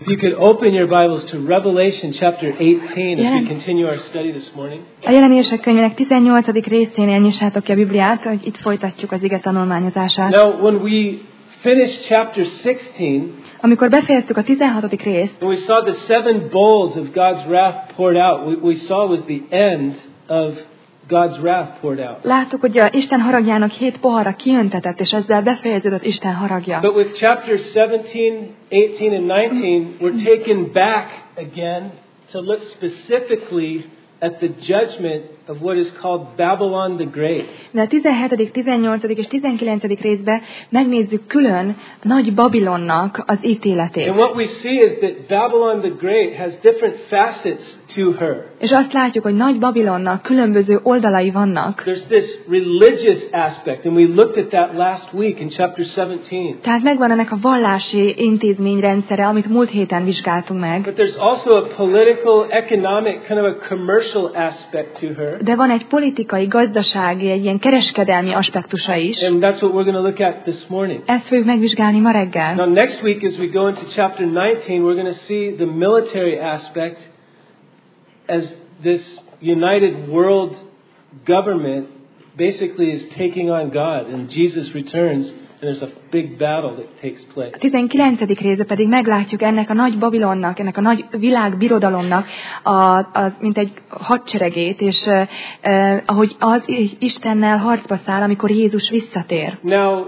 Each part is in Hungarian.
If you could open your Bibles to Revelation chapter 18 as we continue our study this morning. A Jelenések könyvének 18. részénél nyissátok ki a Bibliát, hogy itt folytatjuk az ige tanulmányozását. Now, when we finished chapter 16, amikor befejeztük a 16. részt, and we saw the 7 bowls of God's wrath poured out, we saw was the end of God's wrath poured out. láttuk, hogy Isten haragjának 7 pohara kiöntetett, és ezzel befejeződött Isten haragja. But with chapters 17, 18, and 19, we're taken back again to look specifically at the judgment of what is called Babylon the Great. De a 17., 18. és 19. részben megnézzük külön Nagy Babilonnak az ítéletét. And what we see is that Babylon the Great has different facets to her. És azt látjuk, hogy Nagy Babilonnak különböző oldalai vannak. There's this religious aspect, and we looked at that last week in chapter 17. Tehát megvan ennek a vallási intézményrendszere, amit múlt héten vizsgáltunk meg. But there's also a political, economic, kind of a commercial aspect to her. De van egy politikai, gazdasági, egy ilyen kereskedelmi aspektusa is. And that's what we're going to look at this morning. Ezt fogjuk megvizsgálni ma reggel. Now next week as we go into chapter 19, we're going to see the military aspect as this united world government basically is taking on God, and Jesus returns. And there's a big battle that takes place. A 19. részben pedig meglátjuk ennek a Nagy Babilonnak, ennek a nagy világbirodalomnak mint egy hadseregét, és ahogy az Istennel harcba száll, amikor Jézus visszatér. Now,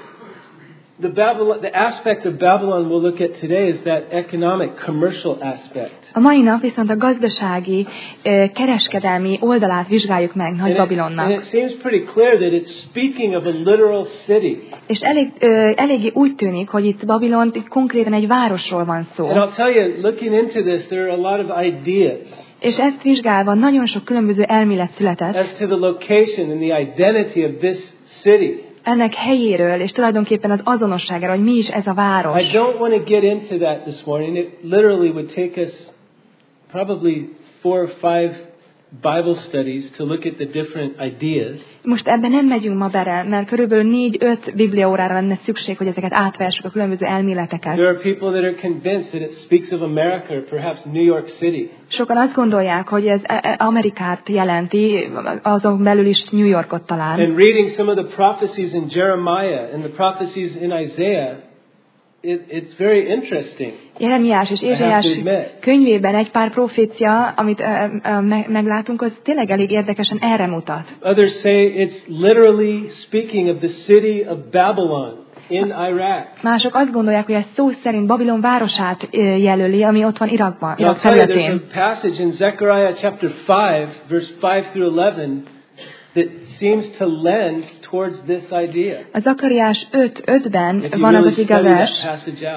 the aspect of Babylon we'll look at today is that economic, commercial aspect. A mai nap viszont a gazdasági, kereskedelmi oldalát vizsgáljuk meg Nagy Babilonnak. And it seems pretty clear that it's speaking of a literal city. És eléggé úgy tűnik, hogy itt Babilon itt konkrétan egy városról van szó. And I'll tell you, looking into this, there are a lot of ideas. És ezt vizsgálva nagyon sok különböző elmélet született. As to the location and the identity of this city. Ennek helyéről, és tulajdonképpen az azonosságáról, hogy mi is ez a város. I don't want to get into that this morning. It literally would take us probably 4 or 5 Bible studies to look at the different ideas. Most ebben nem megyünk ma bele, mert körülbelül 4-5 bibliaórára lenne szükség, hogy ezeket átvessük a különböző elméleteket. There are people that are convinced that it speaks of America, or perhaps New York City. Sokan azt gondolják, hogy ez Amerikát jelenti, azon belül is New Yorkot talán. And reading some of the prophecies in Jeremiah and the prophecies in Isaiah, it's very interesting. Jeremiás és Ézsaiás könyvében egy pár profécia, amit meglátunk, az tényleg elég érdekesen erre mutat. Others say it's literally speaking of the city of Babylon in Iraq. Mások azt gondolják, hogy ez szó szerint Babilon városát jelöli, ami ott van Irakban. I'll tell you, there's a passage in Zechariah chapter 5, verse 5 through 11, that seems to lend towards this idea. A Zakariás 5:5-ben van az igazás,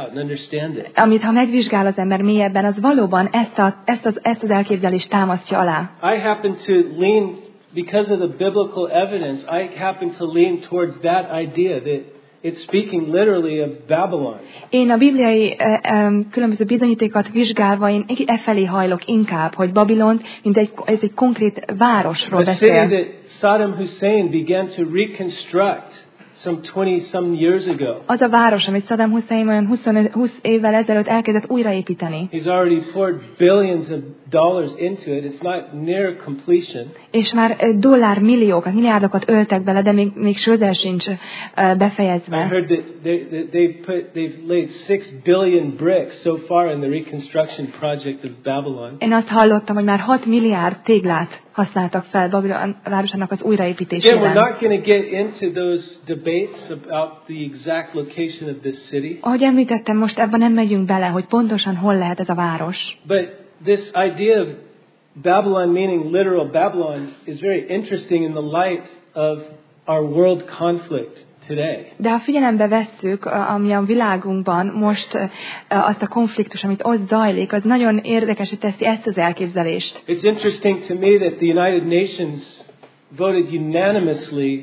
amit ha megvizsgál az ember mélyebben, az valóban ezt az elképzelést támasztja alá. I happen to lean, because of the biblical evidence, I happen to lean towards that idea that it's speaking literally of Babylon. Én a bibliai különböző bizonyítékokat vizsgálva én felé hajlok inkább, hogy Babilon, ez egy konkrét városról beszél. Saddam Hussein began to reconstruct some 20 years ago. Az a város, amit Saddam Hussein olyan 20 évvel ezelőtt elkezdett újraépíteni. He's already poured billions of dollars into it. It's not near completion. És már milliárdokat öltek bele, de még közel sincs befejezve. I heard that they've laid 6 billion bricks so far in the reconstruction project of Babylon. Én azt hallottam, hogy már 6 milliárd téglát használtak fel Babilon városának az újraépítésében. We're not going to get into those debates about the exact location of this city. Ahogy említettem, most ebben nem megyünk bele, hogy pontosan hol lehet ez a város. But this idea of Babylon meaning literal Babylon is very interesting in the light of our world conflict today. De ha figyelembe vesszük, ami a világunkban most azt a konfliktus, amit ott zajlik, az nagyon érdekesé teszi ezt az elképzelést. It's interesting to me that the United Nations voted unanimously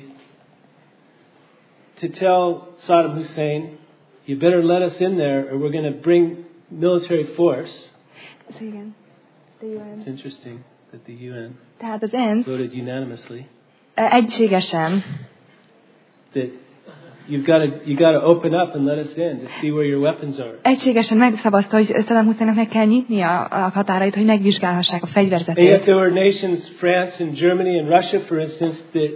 to tell Saddam Hussein, you better let us in there or we're going to bring military force. It's interesting that the UN tehát az ENSZ voted unanimously egységesen that you got to open up and let us in to see where your weapons are. Egységesen megszavazta, hogy Saddam Husseinnak meg kell nyitnia a határait, hogy megvizsgálhassák a And yet fegyverzetét. there were nations, France and Germany and Russia, for instance, that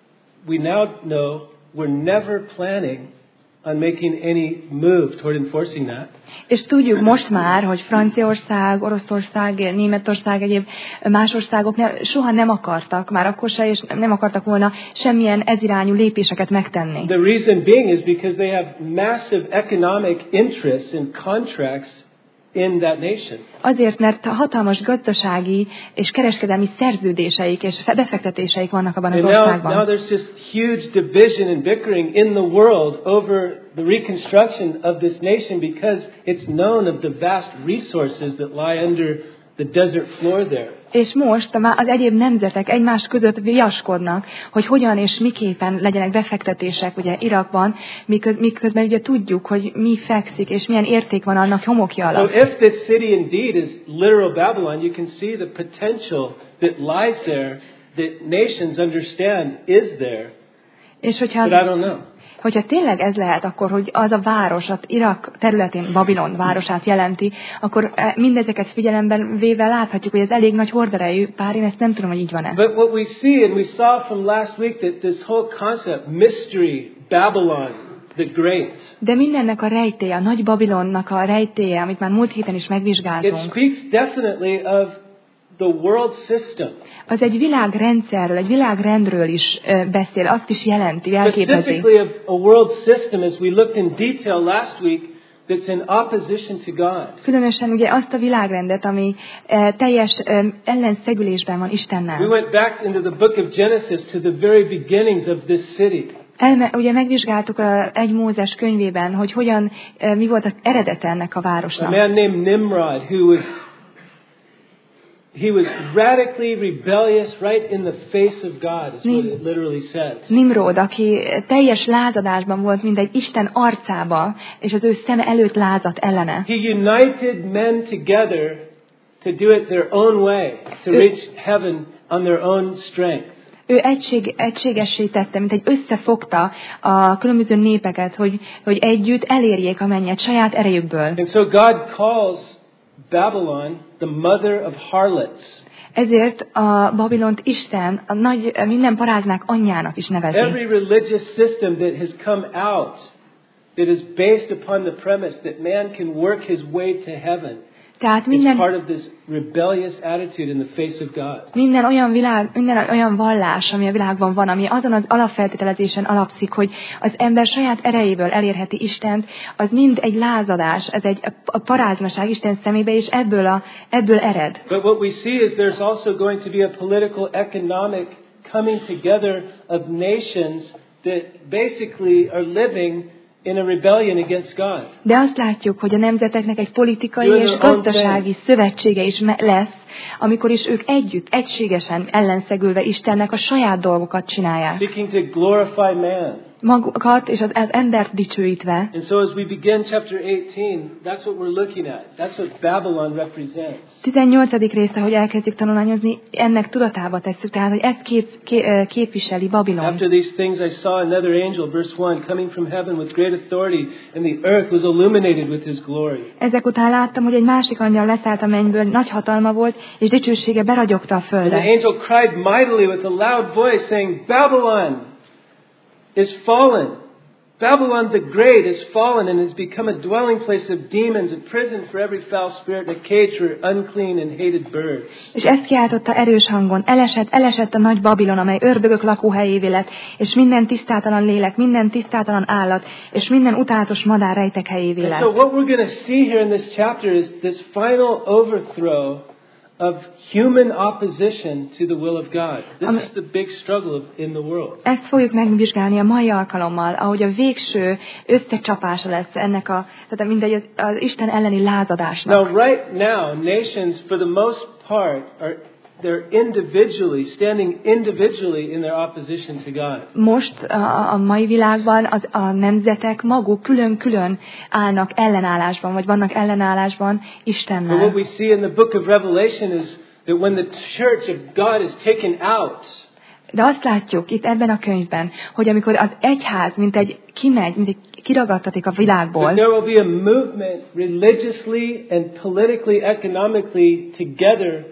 we now know were never planning on making any move toward enforcing that. És tudjuk most már, hogy Franciaország, Oroszország, Németország, egyéb más országok soha nem akartak, már akkor se, és nem akartak volna semmilyen ezirányú lépéseket megtenni. The reason being is because they have massive economic interests and contracts in that nation. Azért, mert hatalmas gazdasági és kereskedelmi szerződéseik és befektetéseik vannak abban az And országban. now there's just huge division and bickering in the world over the reconstruction of this nation because it's known of the vast resources that lie under the desert floor there. És most az egyéb nemzetek egymás között viaskodnak, hogy hogyan és miképpen legyenek befektetések ugye Irakban, miközben ugye tudjuk, hogy mi fekszik és milyen érték van annak homokja So alatt. if this city indeed is literal Babylon, you can see the potential that lies there, that nations understand is there. És But I don't know. hogyha tényleg ez lehet, akkor hogy az a város, az Irak területén Babilon városát jelenti, akkor mindezeket figyelemben véve láthatjuk, hogy ez elég nagy horderejű pár, én ezt nem tudom, hogy így van-e. But what we see, and we saw from last week, that this whole concept, mystery, Babylon, the Great, De mindennek a rejtélye, a nagy Babilonnak a rejtélye, amit már múlt héten is it megvizsgáltunk, speaks definitely of the world system. az egy világrendszerről, egy világrendről is beszél, azt is jelenti, elképezi. Specifically of a world system, as we looked in detail last week, that's in opposition to God. Különösen ugye azt a világrendet, ami teljes ellenszegülésben van We Istennel. went back into the book of Genesis to the very beginnings of this city. Ugye megvizsgáltuk egy Mózes könyvében, hogy hogyan, mi volt az eredete ennek a A városnak. man named Nimrod, he was radically rebellious right in the face of God, is what it literally says. Nimród, aki teljes lázadásban volt, mint egy Isten arcába, és az ő szeme előtt lázadt ellene. He united men together to do it their own way, to reach heaven on their own strength. Ő egységessé tette, mint egy összefogta a különböző népeket, hogy együtt elérjék a mennyet saját erejükből. And so God calls Babylon the mother of harlots. Ezért a Babilont Isten a nagy, minden paráznák anyjának is nevezi. Every religious system that has come out that is based upon the premise that man can work his way to heaven Tehát is part of this rebellious attitude in the face of God. minden olyan vallás, ami a világban van, ami azon az alapfeltételezésen alapszik, hogy az ember saját erejéből elérheti Istent, az mind egy lázadás, ez egy paráznaság Isten szemébe, és ebből ered. But what we see is there's also going to be a political, economic coming together of nations that basically are living in a rebellion against God. De azt látjuk, hogy a nemzeteknek egy politikai Doing és their own gazdasági szövetsége is lesz, amikor is ők együtt, egységesen ellenszegülve Istennek a saját dolgokat csinálják. Seeking to glorify man. Magukat és az embert dicsőítve. And so as we begin chapter 18, that's what we're looking at. That's what Babylon represents. 18. része, hogy elkezdjük tanulmányozni, ennek tudatába tesszük, tehát, hogy ezt képviseli Babilon. After these things I saw another angel, verse 1, coming from heaven with great authority, and the earth was illuminated with his glory. Ezek után láttam, hogy egy másik angyal leszállt a mennyből, nagy hatalma volt, és dicsősége beragyogta a And the földre. angel cried mightily with a loud voice, saying, Babylon is fallen. Babylon the Great is fallen and has become a dwelling place of demons, a prison for every foul spirit, and a cage for unclean and hated birds. És ezt kiáltotta erős hangon, elesett a nagy Babilon, amely ördögök lakóhelyévé lett, és minden tisztátalan lélek, minden tisztátalan állat, és minden utálatos madár rejtek helyévé And so lett. what we're going to see here in this chapter is this final overthrow of human opposition to the will of God. This is the big struggle in the world. Ezt fogjuk megvizsgálni a mai alkalommal, ahogy a végső összecsapása lesz ennek tehát mindegy az Isten elleni lázadásnak. Now, right now, nations, for the most part, they're standing individually in their opposition to God. Most a mai világban a nemzetek maguk külön-külön állnak ellenállásban, vagy vannak ellenállásban But Istennel. what we see in the book of Revelation is that when the church of God is taken out, De azt látjuk itt ebben a könyvben, hogy amikor az egyház, mint egy kiragadtatik a világból, But there will be a movement religiously and politically, economically together.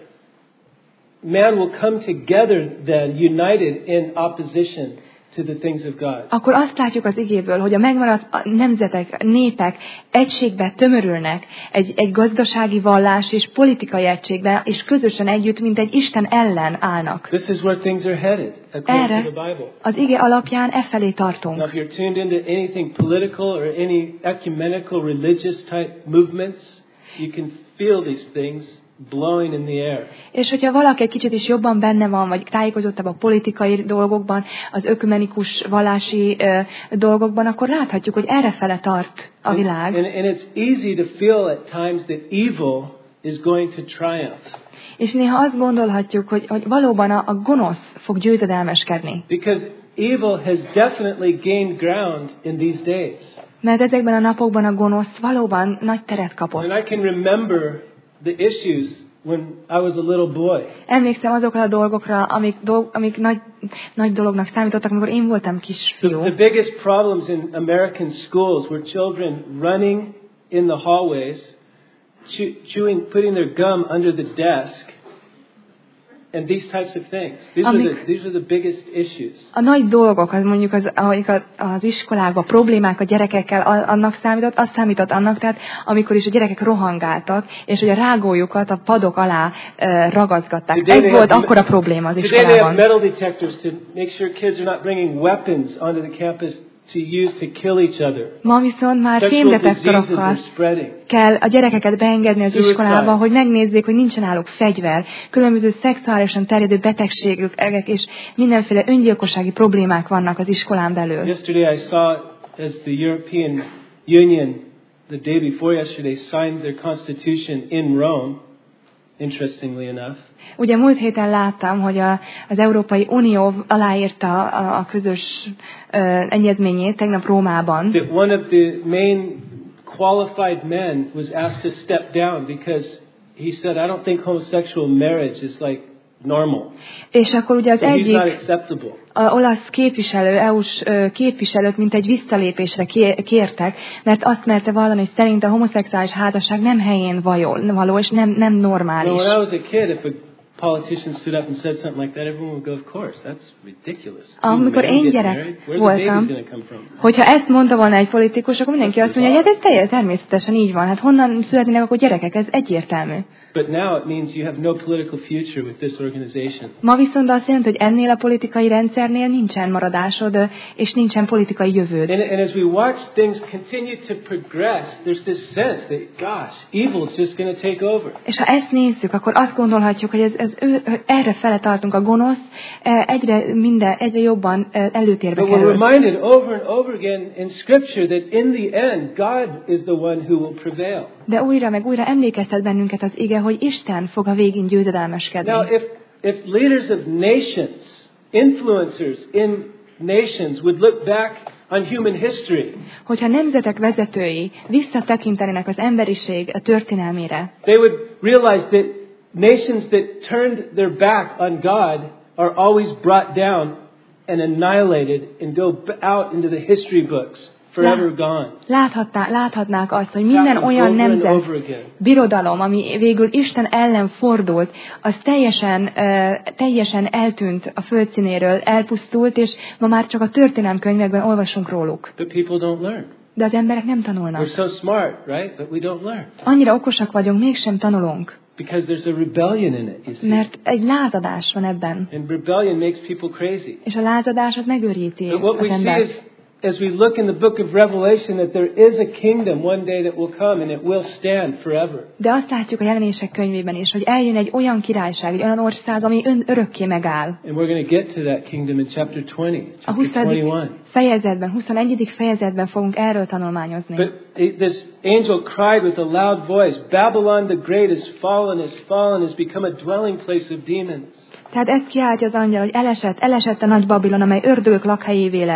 Man will come together then, united in opposition to the things of God. Akkor azt látjuk az igéből, hogy a megmaradt nemzetek, népek egységbe tömörülnek, egy gazdasági vallás és politikai egységbe, és közösen együtt, mint egy Isten ellen állnak. This is where things are headed, according Erre to the Bible. az ige alapján felé Now, tartunk. if you're tuned into anything political or any ecumenical religious type movements, you can feel these things blowing in the air. És hogyha valaki egy kicsit is jobban benne van, vagy tájékozottabb a politikai dolgokban, az ökumenikus vallási dolgokban, akkor láthatjuk, hogy errefele tart a világ. And it's easy to feel at times that evil is going to triumph. És néha azt gondolhatjuk, hogy valóban a gonosz fog győzedelmeskedni. Because evil has definitely gained ground in these days. Mert ezekben a napokban a gonosz valóban nagy teret kapott. And I can remember the issues when I was a little boy. Emlékszem azokra a dolgokra, amik nagy dolognak számítottak, amikor én voltam kisfiú. The biggest problems in American schools were children running in the hallways, putting their gum under the desk, and these types of things. These are the biggest issues. A nagy dolgok, az mondjuk az iskolákban problémák a gyerekekkel, annak számított annak, tehát amikor is a gyerekek rohangáltak, és hogy a rágójukat a padok alá ragaszgatták. Ez volt akkora probléma az iskolában. Today they have metal detectors to make sure kids are not bringing weapons onto the campus to use to kill each other. Ma viszont már fémdetektorokkal kell a gyerekeket beengedni az iskolába, hogy megnézzék, hogy nincsen náluk fegyver, különböző szexuálisan terjedő betegségek és mindenféle öngyilkossági problémák vannak az iskolán belül. Yesterday I saw as the European Union the day before yesterday signed their constitution in Rome, interestingly enough. Ugye múlt héten láttam, hogy az Európai Unió aláírta a közös egyezményét tegnap Rómában. That one of the main qualified men was asked to step down because he said, I don't think homosexual marriage is like normal. És akkor ugye az So he's egyik not acceptable. olasz képviselő, EU-s képviselőt, mint egy visszalépésre kértek, mert azt merte vallani, hogy szerint a homoszexuális házasság nem helyén való, és nem normális. When I was a kid, if a politician stood up and said something like that, everyone would go, of course, that's ridiculous. Amikor én gyerek voltam, hogyha ezt mondta volna egy politikus, akkor mindenki azt mondja, hogy hát ez természetesen így van. Hát honnan születnének akkor gyerekek? Ez egyértelmű. But now it means you have no political future with this organization. Ma viszont azt jelenti, hogy ennél a politikai rendszernél nincsen maradásod, és nincsen politikai jövőd. And as we watch things continue to progress, there's this sense that, gosh, evil is just going to take over. És ha ezt nézzük, akkor azt gondolhatjuk, hogy erre fele tartunk, a gonosz egyre jobban előtérbe But we're kerül. reminded over and over again in Scripture that in the end, God is the one who will prevail. De újra meg újra emlékeztet bennünket az ige, hogy Isten fog a végén győzedelmeskedni. Now, if leaders of nations, influencers in nations would look back on human history, hogyha nemzetek vezetői visszatekintenének az emberiség történelmére, they would realize that nations that turned their back on God are always brought down and annihilated and go out into the history books. Forever gone. Láthatnák azt, hogy minden olyan nemzet, birodalom, ami végül Isten ellen fordult, az teljesen eltűnt a földszínéről, elpusztult, és ma már csak a történelemkönyvekben olvasunk róluk. But people don't learn. De az emberek nem tanulnak. We're so smart, right? But we don't learn. Annyira okosak vagyunk, mégsem tanulunk. Because there's a rebellion in it, you see. Mert egy lázadás van ebben. And rebellion makes people crazy. És a lázadás az megőríti az embert. As we look in the book of Revelation, that there is a kingdom one day that will come and it will stand forever. De azt látjuk a Jelenések könyvében is, hogy eljön egy olyan királyság, egy olyan ország, ami örökké megáll. And we're going to get to that kingdom in chapter 20, a 21. fejezetben fogunk erről tanulmányozni. But this angel cried with a loud voice, Babylon the great is fallen, has become a dwelling place of demons. Tehát ezt kiáltja az angyal, hogy elesett a nagy Babilon, amely ördögök lakhelyévé lett.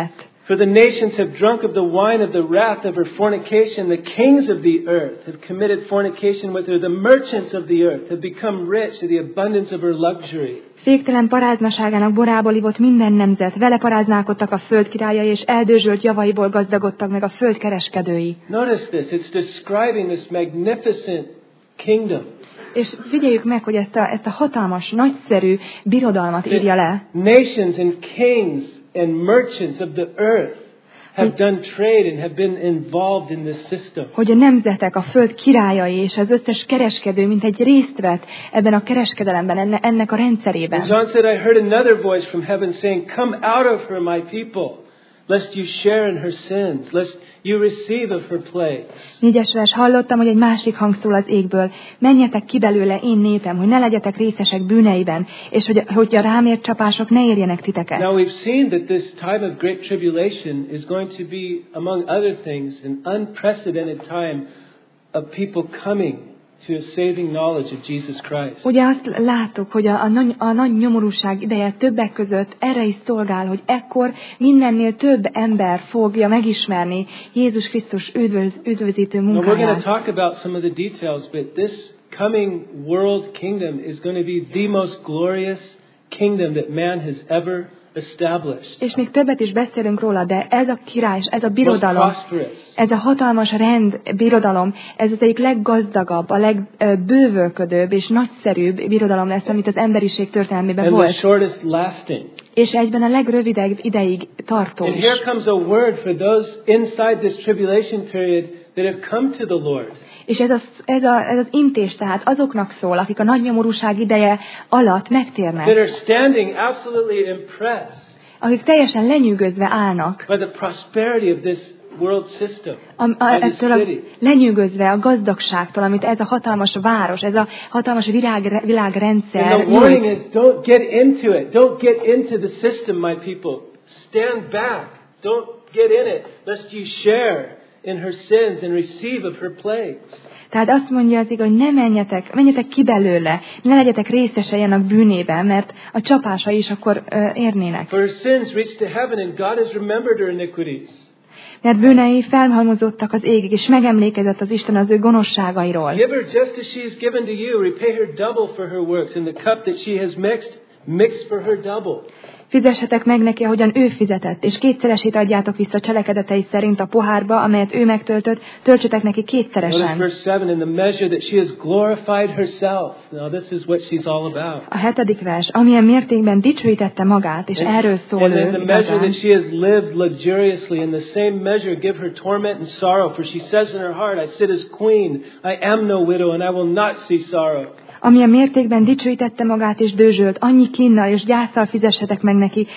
For the nations have drunk of the wine of the wrath of her fornication. The kings of the earth have committed fornication with her. The merchants of the earth have become rich in the abundance of her luxury. Féktelen paráznaságának borából ivott minden nemzet, vele paráználkodtak a föld királyai, és eldőzsölt javaiból gazdagodtak meg a föld kereskedői. Notice this, it's describing this magnificent kingdom. És figyeljük meg, hogy ezt a hatalmas, nagyszerű birodalmat írja le. Nations and kings and merchants of the earth have done trade and have been involved in this system. Hogy a nemzetek, a föld királyai és az összes kereskedő mint egy részt vett ebben a kereskedelemben, ennek a rendszerében. And John said, I heard another voice from heaven saying, come out of her, my people, lest you share in her sins, lest you receive of her plagues. 4-es vers, hallottam, hogy egy másik hang szól az égből, menjetek ki belőle, én népem, hogy ne legyetek részesek bűneiben, és hogy a rám ért csapások ne érjenek titeket. Now we've seen that this time of great tribulation is going to be, among other things, an unprecedented time of people coming to a saving knowledge of Jesus Christ. Ugye azt láttuk, hogy a nagy nyomorúság ideje többek között erre is szolgál, hogy ekkor mindennél több ember fogja megismerni Jézus Krisztus üdvözítő Now we're going to munkáját. talk about some of the details, but this coming world kingdom is going to be the most glorious kingdom that man has ever established. És még többet is beszélünk róla, de ez a király, ez a birodalom, Most prosperous. ez a hatalmas birodalom, ez az egyik leggazdagabb, a legbővölködőbb és nagyszerűbb birodalom lesz, amit az emberiség történelmében And the volt. shortest lasting. És egyben a legrövidebb ideig tartó And is. here comes a word for those inside this tribulation period that have come to the Lord. És ez az intés tehát azoknak szól, akik a nagy nyomorúság ideje alatt That megtérnek, are standing absolutely impressed akik teljesen lenyűgözve állnak, by the prosperity of this world system, by this ettől a city. lenyűgözve a gazdagságtól, amit ez a hatalmas város, ez a hatalmas világrendszer And the warning nyújt. is, don't get into it. Don't get into the system, my people. Stand back. Don't get in it, lest you share in her sins and receive of her plagues. Tehát azt mondja az igaz, hogy ne menjetek ki belőle, ne legyetek részesei annak bűnében, mert a csapásai is akkor érnének. For her sins reached to heaven, and God has remembered her iniquities. Mert bűnei felhalmozottak az égig, és megemlékezett az Isten az ő gonoszságairól. Give her just as she has given to you. Repay her double for her works, and the cup that she has mixed for her double. Fizessetek meg neki, ahogyan ő fizetett, és kétszeresét adjátok vissza cselekedetei szerint a pohárba, amelyet ő megtöltött, töltsetek neki Notice kétszeresen. verse 7, in the measure that she has glorified herself. Now this is what she's all about. A 7. vers, amilyen mértékben dicsőítette magát, és erről szól And ő in the measure igazán. that she has lived luxuriously, in the same measure give her torment and sorrow. For she says in her heart, I sit as queen, I am no widow, and I will not see sorrow. Amilyen mértékben dicsőítette magát és dőzsölt, annyi kínnal és gyászsal fizessetek meg neki,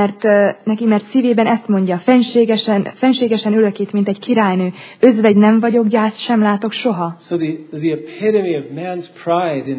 mert szívében ezt mondja, fenségesen ülök itt, mint egy királynő, özvegy nem vagyok, gyász sem látok soha. So the epitome of man's pride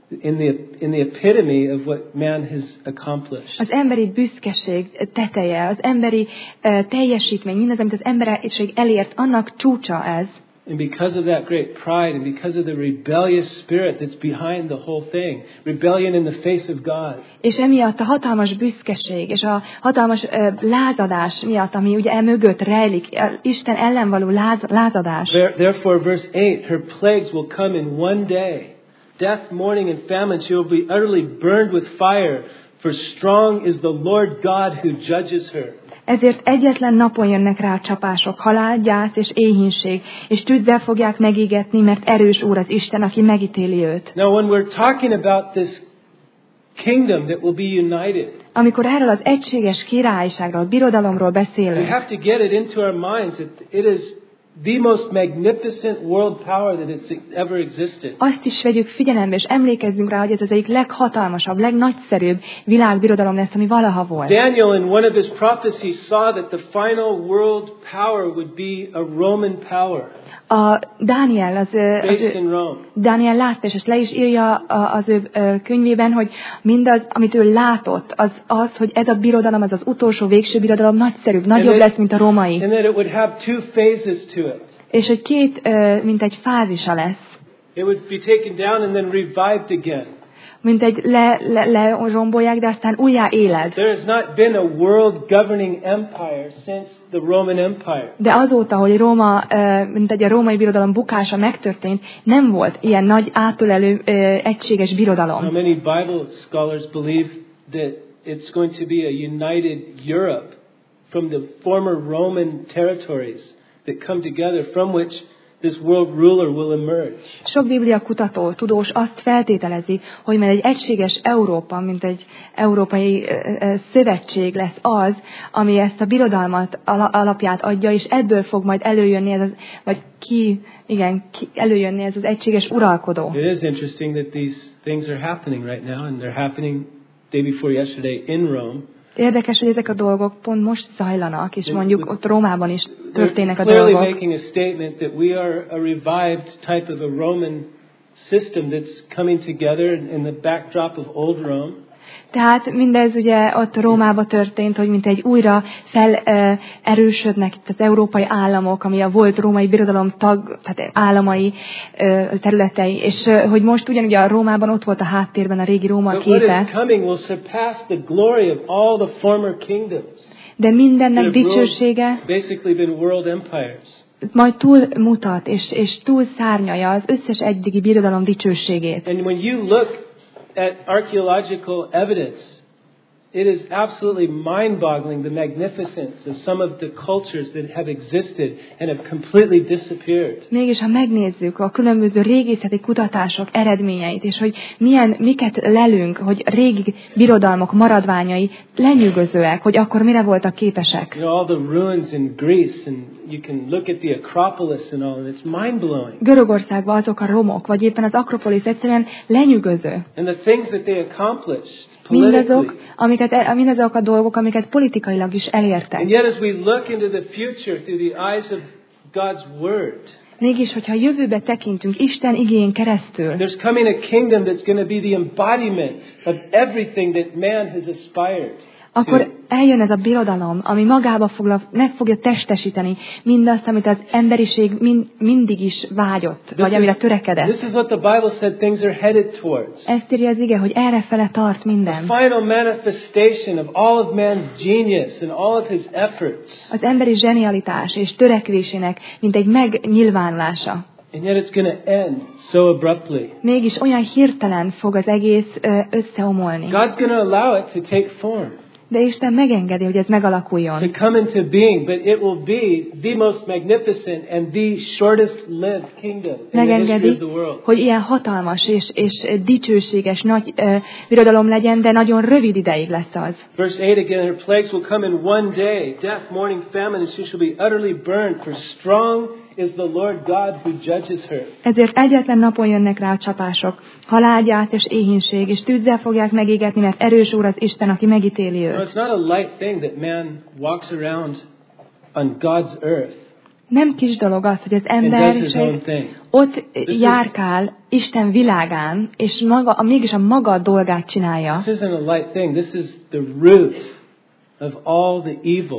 in the epitome of what man has accomplished. Az emberi büszkeség teteje, az emberi teljesítmény, mindaz, amit az emberiség elért, annak csúcsa ez. And because of that great pride and because of the rebellious spirit that's behind the whole thing, rebellion in the face of God. És emiatt a hatalmas büszkeség és a hatalmas lázadás miatt, ami ugye mögött rejlik, Isten ellen való lázadás. Therefore, verse 8, her plagues will come in one day. Death, mourning, and famine. She will be utterly burned with fire, for strong is the Lord God who judges her. Ezért egyetlen napon jönnek rá a csapások, halál, gyász és éhínség, és tűzzel fogják megégetni, mert erős Úr az Isten, aki megítéli őt. Now, when we're talking about this kingdom that will be united, Amikor erről az egységes királyságról, birodalomról we beszélünk, have to get it into our minds that it is the most magnificent world power that it's ever existed. azt is vegyük figyelembe, és emlékezzünk rá, hogy ez az egyik leghatalmasabb, legnagyszerűbb világbirodalom lesz, ami valaha volt. Daniel, in one of his prophecies, saw that the final world power would be a Roman power A Dániel, based in Rome. Dániel látta, és ezt le is írja az ő könyvében, hogy mindaz, amit ő látott, az, hogy ez a birodalom, az utolsó, végső birodalom nagyszerűbb, nagyobb lesz, mint a római. And that it would have two phases to it. És hogy mint egy fázisa lesz. It would be taken down and then revived again. mint egy lerombolják, de aztán újjá éled. There has not been a world governing empire since the Roman Empire. De azóta, hogy Róma, mint egy a római birodalom bukása megtörtént, nem volt ilyen nagy átölelő egységes birodalom. How many Bible scholars believe that it's going to be a united Europe from the former Roman territories that come together, from which this world ruler will emerge. Sok Biblia kutató, tudós azt feltételezi, hogy majd egy egységes Európa, mint egy európai szövetség lesz az, ami ezt a birodalmat alapját adja, és ebből fog majd előjönni ez az, vagy előjönni ez az egységes uralkodó. It is interesting that these things are happening right now, and they're happening day before yesterday in Rome. Érdekes, hogy ezek a dolgok pont most zajlanak, és mondjuk ott Rómában is történnek a clearly dolgok. making a statement that we are a revived type of a Roman system that's coming together in the backdrop of old Rome. Tehát mindez ugye ott Rómában történt, hogy mint egy újra felerősödnek itt az európai államok, ami a volt római birodalom tehát államai területei, és hogy most ugyanúgy a Rómában ott volt a háttérben a régi Róma képe. What is coming will surpass the glory of all the former kingdoms. De mindennek dicsősége Basically been world empires. majd túlmutat, és túl szárnyalja az összes eddigi birodalom dicsőségét. And when you look at archaeological evidence, it is absolutely mind-boggling the magnificence of some of the cultures that have existed and have completely disappeared. Mégis, ha megnézzük a különböző régészeti kutatások eredményeit, és hogy miket lelünk, hogy régi birodalmak maradványai lenyűgözőek, hogy akkor mire voltak képesek. You know, all the ruins in Greece, and you can look at the Acropolis and all, and it's mind-blowing. Görögországban azok a romok, vagy éppen az Akropolis egyszerűen lenyűgöző. And the things that they accomplished politically. Mindazok a dolgok, amiket politikailag is elértek. And yet as we look into the future through the eyes of God's Word, mégis, hogyha a jövőbe tekintünk Isten igéjén keresztül, there's coming a kingdom that's going to be the embodiment of everything that man has aspired. Akkor eljön ez a birodalom, ami magába meg fogja testesíteni mindazt, amit az emberiség mindig is vágyott, vagy amire törekedett. This is what the Bible said things are headed towards. Ezt írja az ige, hogy errefele tart minden. The final manifestation of all of man's genius and all of his efforts. Az emberi zsenialitás és törekvésének, mint egy megnyilvánulása. And yet it's going to end so abruptly. Mégis olyan hirtelen fog az egész összeomolni. God's going to allow it to take form. De Isten megengedi, hogy ez megalakuljon. To come into being, but it will be the most magnificent and the shortest lived kingdom in the history of the world. Hogy ilyen hatalmas és dicsőséges nagy birodalom legyen, de nagyon rövid ideig lesz az. Verse 8 again, her plagues will come in one day, death, mourning, famine, and she shall be utterly burned, for strong is the Lord God who judges her. Ezért egyetlen napon jönnek rá a csapások, halálgyász és éhínség, és tűzzel fogják megégetni, mert erős Úr az Isten, aki megítéli őt. No, it's not a light thing that man walks around on God's earth. Nem kis dolog az, hogy az emberiség ott járkál Isten világán, és mégis a maga dolgát csinálja. This isn't a light thing. This is the root of all the evil.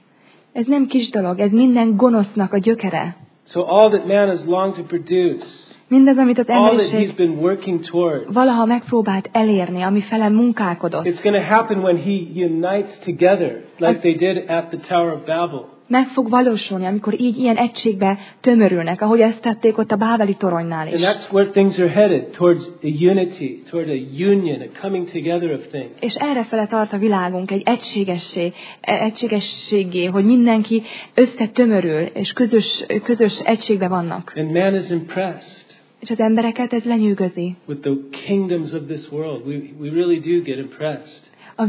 Ez nem kis dolog, ez minden gonosznak a gyökere. So all that man has longed to produce, mindaz, amit az all that he's emberiség been working towards, valaha megpróbált elérni, ami fele munkálkodott. it's going to happen when he unites together, like they did at the Tower of Babel. Meg fog valósulni, amikor így ilyen egységbe tömörülnek, ahogy ezt tették ott a Bábeli toronynál is. And that's where things are headed, towards a unity, toward a union, a coming together of things. És errefele tart a világunk egy egységességé, hogy mindenki összetömörül, és közös egységben vannak. And man is impressed És az embereket ez lenyűgözi. with the kingdoms of this world. We really do get impressed.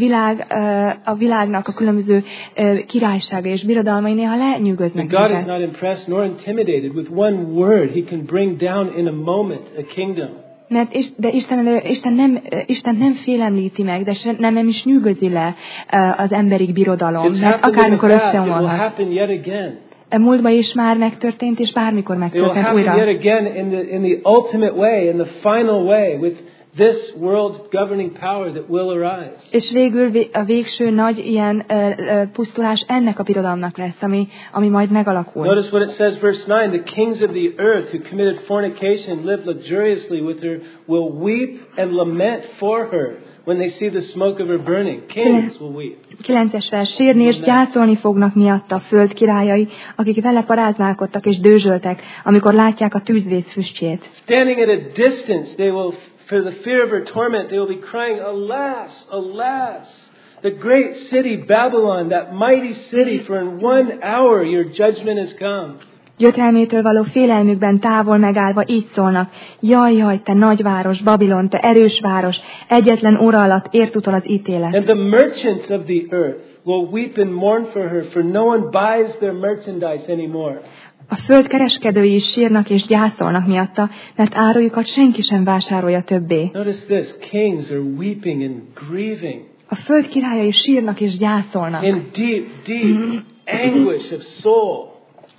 A világnak a különböző királysága és birodalmai néha lenyűgöznek And God is minket. not impressed nor intimidated. With one word, He can bring down in a moment a kingdom. De Isten nem félemlíti meg, de nem is nyűgözi le az emberi birodalom, It's mert happened in the akármikor past. It will összeomolhat. happen yet again. Múltban is már megtörtént, és bármikor It will megtörtént happen yet újra. again in the ultimate way, in the final way, with this world governing power that will arise. És végül a végső nagy ilyen pusztulás ennek a birodalomnak lesz, ami majd megalakul. Notice what it says, verse 9. The kings of the earth who committed fornication, lived luxuriously with her, will weep and lament for her when they see the smoke of her burning. Kings will weep. 9-es vers. Sírni és gyászolni fognak miatta a föld királyai, akik vele paráználkodtak és dőzsöltek, amikor látják a tűzvész füstjét. Standing at a distance, they will, for the fear of her torment, they will be crying, alas, alas, the great city Babylon, that mighty city, for in 1 hour your judgment has come. Gyötrelmétől való félelmükben távol megállva így szólnak: jaj, jaj, te nagyváros, Babilon, te erős város, egyetlen óra alatt ért utol az ítélet. And the merchants of the earth will weep and mourn for her, for no one buys their merchandise anymore. A föld kereskedői is sírnak és gyászolnak miatta, mert árujukat senki sem vásárolja többé. Notice this, kings are weeping and grieving. A föld királyai sírnak és gyászolnak. In deep, deep anguish of soul.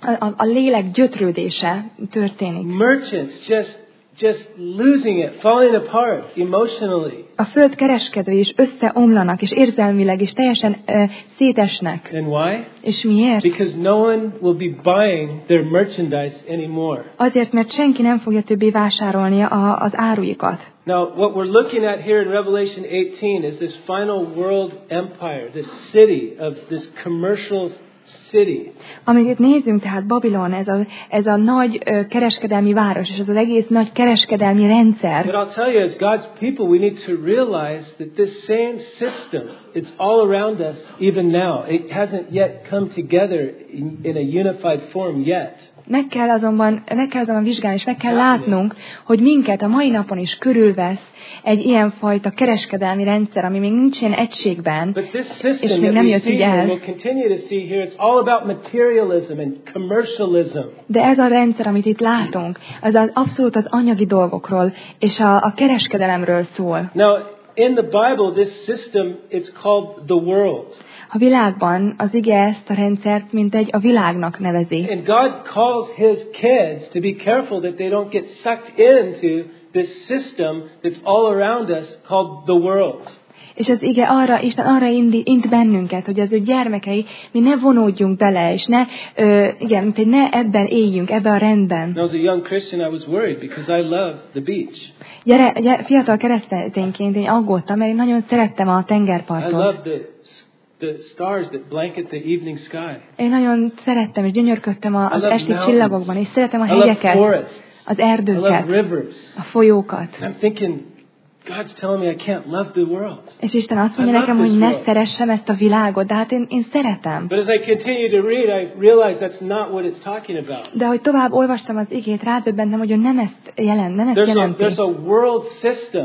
A lélek gyötrődése történik. Merchants just losing it, falling apart emotionally. A föld kereskedői is összeomlanak, és érzelmileg is teljesen szétesnek. And why? És miért? Because no one will be buying their merchandise anymore. Azért, mert senki nem fogja többé vásárolni az áruikat. Now, what we're looking at here in Revelation 18 is this final world empire, this city of this commercial city. Amit itt nézünk, tehát Babilon, ez a nagy kereskedelmi város, és ez az egész nagy kereskedelmi rendszer. But I'll tell you, as God's people, we need to realize that this same system, it's all around us even now. It hasn't yet come together in a unified form yet. Meg kell azonban vizsgálni, és meg kell látnunk, hogy minket a mai napon is körülvesz egy ilyenfajta kereskedelmi rendszer, ami még nincs ilyen egységben, és még nem jött így el. De ez a rendszer, amit itt látunk, az abszolút az anyagi dolgokról, és a kereskedelemről szól. Now, in the Bible, this system, it's called the world. A világban az ige ezt a rendszert a világnak nevezi. And God calls his kids to be careful that they don't get sucked into this system that's all around us called the world. És az ige Isten arra int bennünket, hogy az ő gyermekei, mi ne vonódjunk bele, és ne ebben éljünk, ebben a rendben. When I was a young Christian, I was worried because I love the beach. Fiatal keresztényként én aggódtam, mert én nagyon szerettem a tengerpartot. I love the stars that blanket the evening sky. Én nagyon szerettem és gyönyörködtem az esti csillagokban, és szeretem a hegyeket, az erdőket, a folyókat. I'm thinking, God's telling me I can't love the world. És Isten azt mondja nekem, hogy ne szeressem ezt a világot, de hát én szeretem. But as I continue to read, I realize that's not what it's talking about. De hogy tovább olvastam az igét, rádöbbentem, hogy ő nem ezt jelenti. There's a world system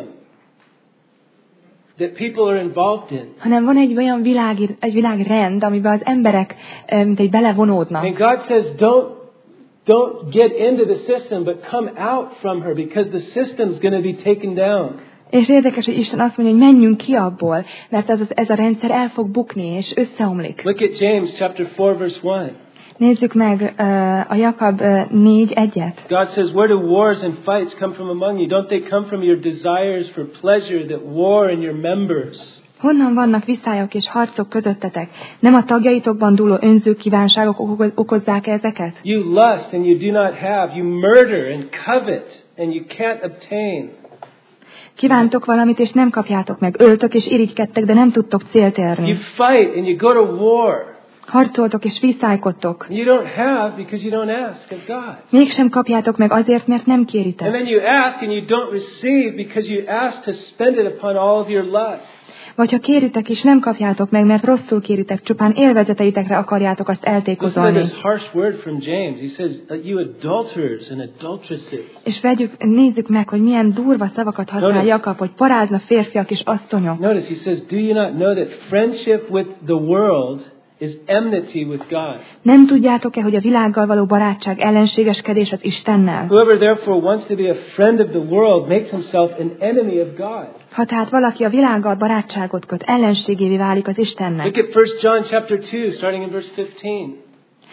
that people are involved in. Hanem van egy olyan világrend, amiben az emberek belevonódnak. And God says, don't get into the system, but come out from her, because the system's going to be taken down. És érdekes, hogy Isten azt mondja, hogy menjünk ki abból, mert ez a rendszer el fog bukni, és összeomlik. Look at James chapter 4 verse 1. Nézzük meg a Jakab 4:1-et. God says, where do wars and fights come from among you? Don't they come from your desires for pleasure that war in your members? Honnan vannak viszályok és harcok közöttetek? Nem a tagjaitokban dúló önző kívánságok okozzák ezeket? You lust and you do not have. You murder and covet and you can't obtain. Kívántok valamit, és nem kapjátok meg. Öltök és irigykedtek, de nem tudtok célt érni. You fight and you go to war. Harcoltok és viszálykodtok. You don't have because you don't ask of God. Mégsem kapjátok meg azért, mert nem kéritek. And then you ask and you don't receive because you ask to spend it upon all of your lusts. Vagy ha kéritek és nem kapjátok meg, mert rosszul kéritek, csupán élvezeteitekre akarjátok azt eltékozolni. Listen to this harsh word from James. He says, you adulterers and adulteresses. És nézzük meg, hogy milyen durva szavakat használ Jakab, hogy parázna férfiak és asszonyok. Notice, he says, do you not know that friendship with the world is enmity with God? Nem tudjátok-e, hogy a világgal való barátság ellenségeskedés az Istennel? Whoever therefore wants to be a friend of the world makes himself an enemy of God. Ha tehát valaki a világgal barátságot köt, ellenségévé válik az Istennek. Look at 1 John chapter 2, starting in verse 15.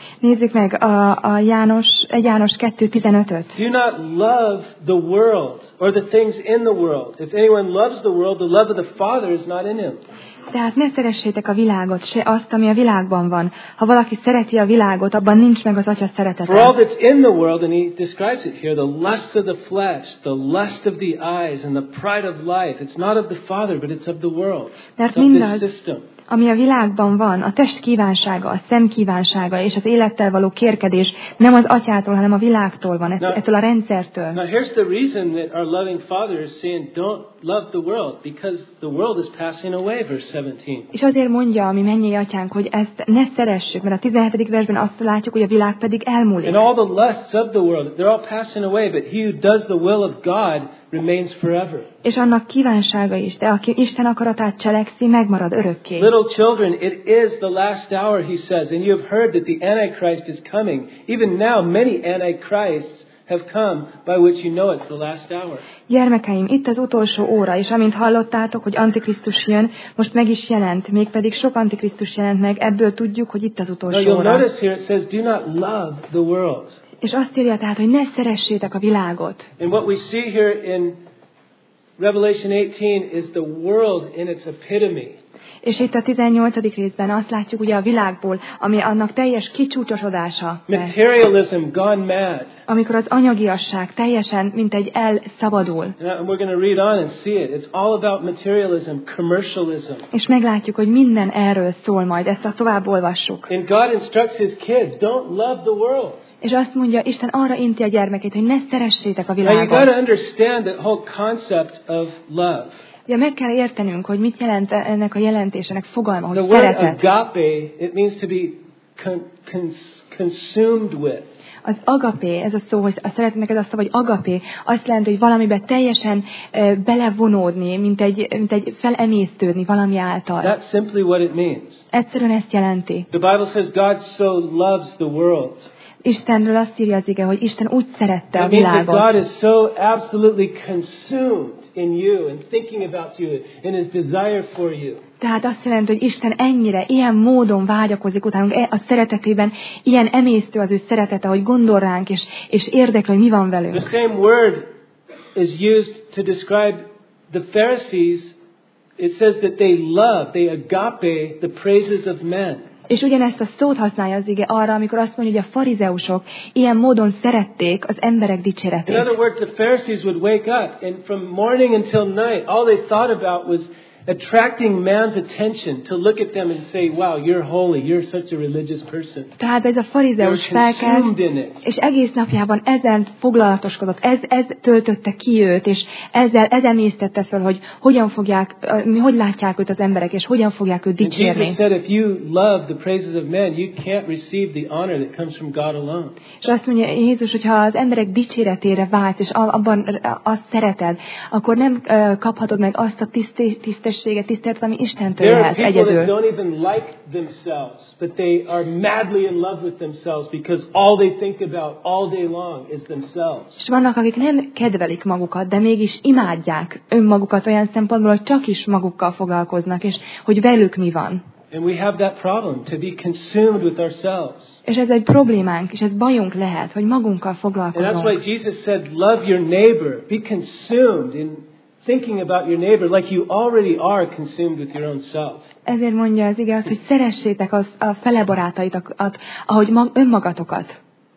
Nézzük meg a János 2:15-öt. Do not love the world or the things in the world. If anyone loves the world, the love of the Father is not in him. Tehát ne szeressétek a világot, se azt, ami a világban van. Ha valaki szereti a világot, abban nincs meg az Atya For szeretete. all that's in the world, and he describes it here, the lust of the flesh, the lust of the eyes, and the pride of life, it's not of the Father, but it's of the world. Mert It's of this mindaz, system. ami a világban van, a test kívánsága, a szem kívánsága és az élettel való kérkedés nem az Atyától, hanem a világtól van, ettől a rendszertől. Now here's the reason that our loving Father is saying, don't love the world, because the world is passing away, verse 17. És azért mondja a mi mennyei Atyánk, hogy ezt ne szeressük, mert a 17. versben azt látjuk, hogy a világ pedig elmúlik. And all the lusts of the world, they're all passing away, but he who does the will of God remains forever. És annak kívánsága is, de aki Isten akaratát cselekszi, megmarad örökké. Little children, it is the last hour, he says, and you have heard that the Antichrist is coming. Even now, many Antichrists have come, by which you know it's the last hour. Gyermekeim, itt az utolsó óra, és amint hallottátok, hogy Antikrisztus jön, most meg is jelent, mégpedig sok Antikrisztus jelent meg, ebből tudjuk, hogy itt az Now utolsó you'll óra. notice here it says, do not love the world. És azt írja tehát, hogy ne szeressétek a világot. And what we see here in Revelation 18 is the world in its epitome. És itt a 18. részben azt látjuk ugye a világból, ami annak teljes kicsúcsosodása lesz. Materialism gone mad. Amikor az anyagiasság teljesen, mint egy elszabadul. And we're going to read on and see it. It's all about materialism, commercialism. És meglátjuk, hogy minden erről szól majd, ezt a tovább olvassuk. And God instructs his kids, don't love the world. És azt mondja, Isten arra inti a gyermekét, hogy ne szeressétek a Now you got to világot. understand the whole concept of love. Ugye meg kell értenünk, hogy mit jelent ennek a jelentésének fogalma, The hogy word szeretet. agape, it means to be consumed with. Az agapé, ez a szó, hogy a szeretetnek ez a szó, hogy agapé, azt jelenti, hogy valamibe teljesen belevonódni, mint egy felemésztődni valami által. That's simply what it means. Egyszerűen ezt jelenti. The Bible says God so loves the world. Istenről azt írja az ige, hogy Isten úgy szerette a It means that God világot. is so absolutely consumed in you and thinking about you and his desire for you. Tehát azt jelenti, hogy Isten ennyire, ilyen módon vágyakozik utánunk a szeretetében, ilyen emésztő az ő szeretete, hogy gondol ránk, és érdekli, hogy mi van velünk. The same word is used to describe the Pharisees. It says that they agape the praises of men. És ugyanezt a szót használja az ige arra, amikor azt mondja, hogy a farizeusok ilyen módon szerették az emberek In dicséretét. other words, the Pharisees would wake up and from morning until night, all they thought about was attracting man's attention to look at them and say, wow, you're holy, you're such a religious person. Tehát ez a They were farizeus felkelt, consumed in it. és egész napjában ezen foglalatoskodott, ez töltötte ki őt, és ez emésztette föl, hogy hogyan fogják, hogy látják őt az emberek, és hogyan fogják őt And dicsérni. Jesus said, if you love the praises of men, you can't receive the honor that comes from God alone. És azt mondja Jézus, hogy ha az emberek dicséretére vágysz, és abban azt szereted, akkor nem kaphatod meg azt a tiszteletet, ami Istentől There are lehet people that egyedül. don't even like themselves, but they are madly in love with themselves because all they think about all day long is themselves. És vannak, akik nem kedvelik magukat, de mégis imádják önmagukat olyan szempontból, hogy csak is magukkal foglalkoznak, és hogy velük mi van. And we have that problem, to be consumed with ourselves. És ez egy problémánk, és ez bajunk lehet, hogy magunkkal And that's why foglalkozunk. Jesus said, love your neighbor. Be consumed in thinking about your neighbor like you already are consumed with your own self. Ezért mondja az ige azt, hogy szeressétek a fele barátaitokat, ahogy önmagatokat.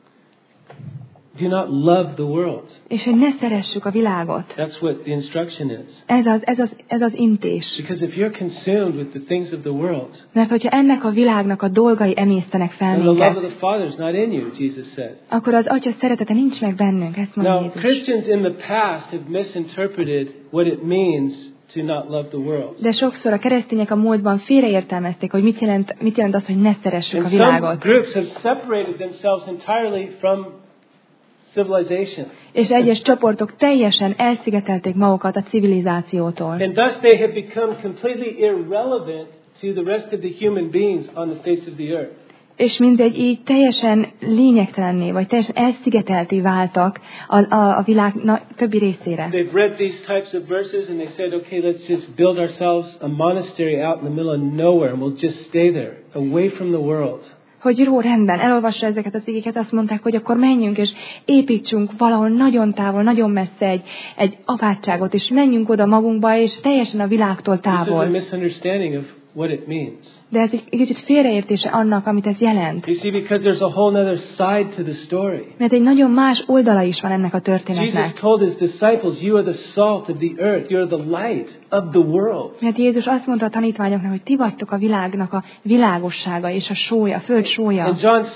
Do not love the world. És hogy ne szeressük a világot. That's what the instruction is. Ez az intés. Because if you're consumed with the things of the world, Mert hogyha ennek a világnak a dolgai emésztenek fel then the love of minket, the Father is not in you, Jesus said. akkor az Atya szeretete nincs meg bennünk, ezt mondja Now, Jézus. Christians in the past have misinterpreted what it means to not love the world. De sokszor a keresztények a múltban félreértelmezték, hogy mit jelent az, hogy ne szeressük And a some világot. groups have separated themselves entirely from civilization. És egyes csoportok teljesen elszigetelték magukat a civilizációtól. And thus they have become completely irrelevant to the rest of the human beings on the face of the earth. És mindegy így teljesen lényegtelenné, vagy teljesen elszigetelté váltak a világ többi részére. They've read these types of verses and they said, okay, let's just build ourselves a monastery out in the middle of nowhere and we'll just stay there, away from the world. hogy jó, rendben, elolvassa ezeket az igéket, azt mondták, hogy akkor menjünk és építsünk valahol nagyon távol, nagyon messze egy apátságot, és menjünk oda magunkba, és teljesen a világtól This is a távol. misunderstanding of what it means. De ez egy kicsit félreértése annak, amit ez jelent. You see, because there's a whole other side to the story. Mert egy nagyon más oldala is van ennek a Jesus történetnek. told his disciples, you are the salt of the earth, you're the light of the world. Mert Jézus azt mondta a tanítványoknak, hogy ti vagytok a világnak a világossága és a sója, a föld sója. In John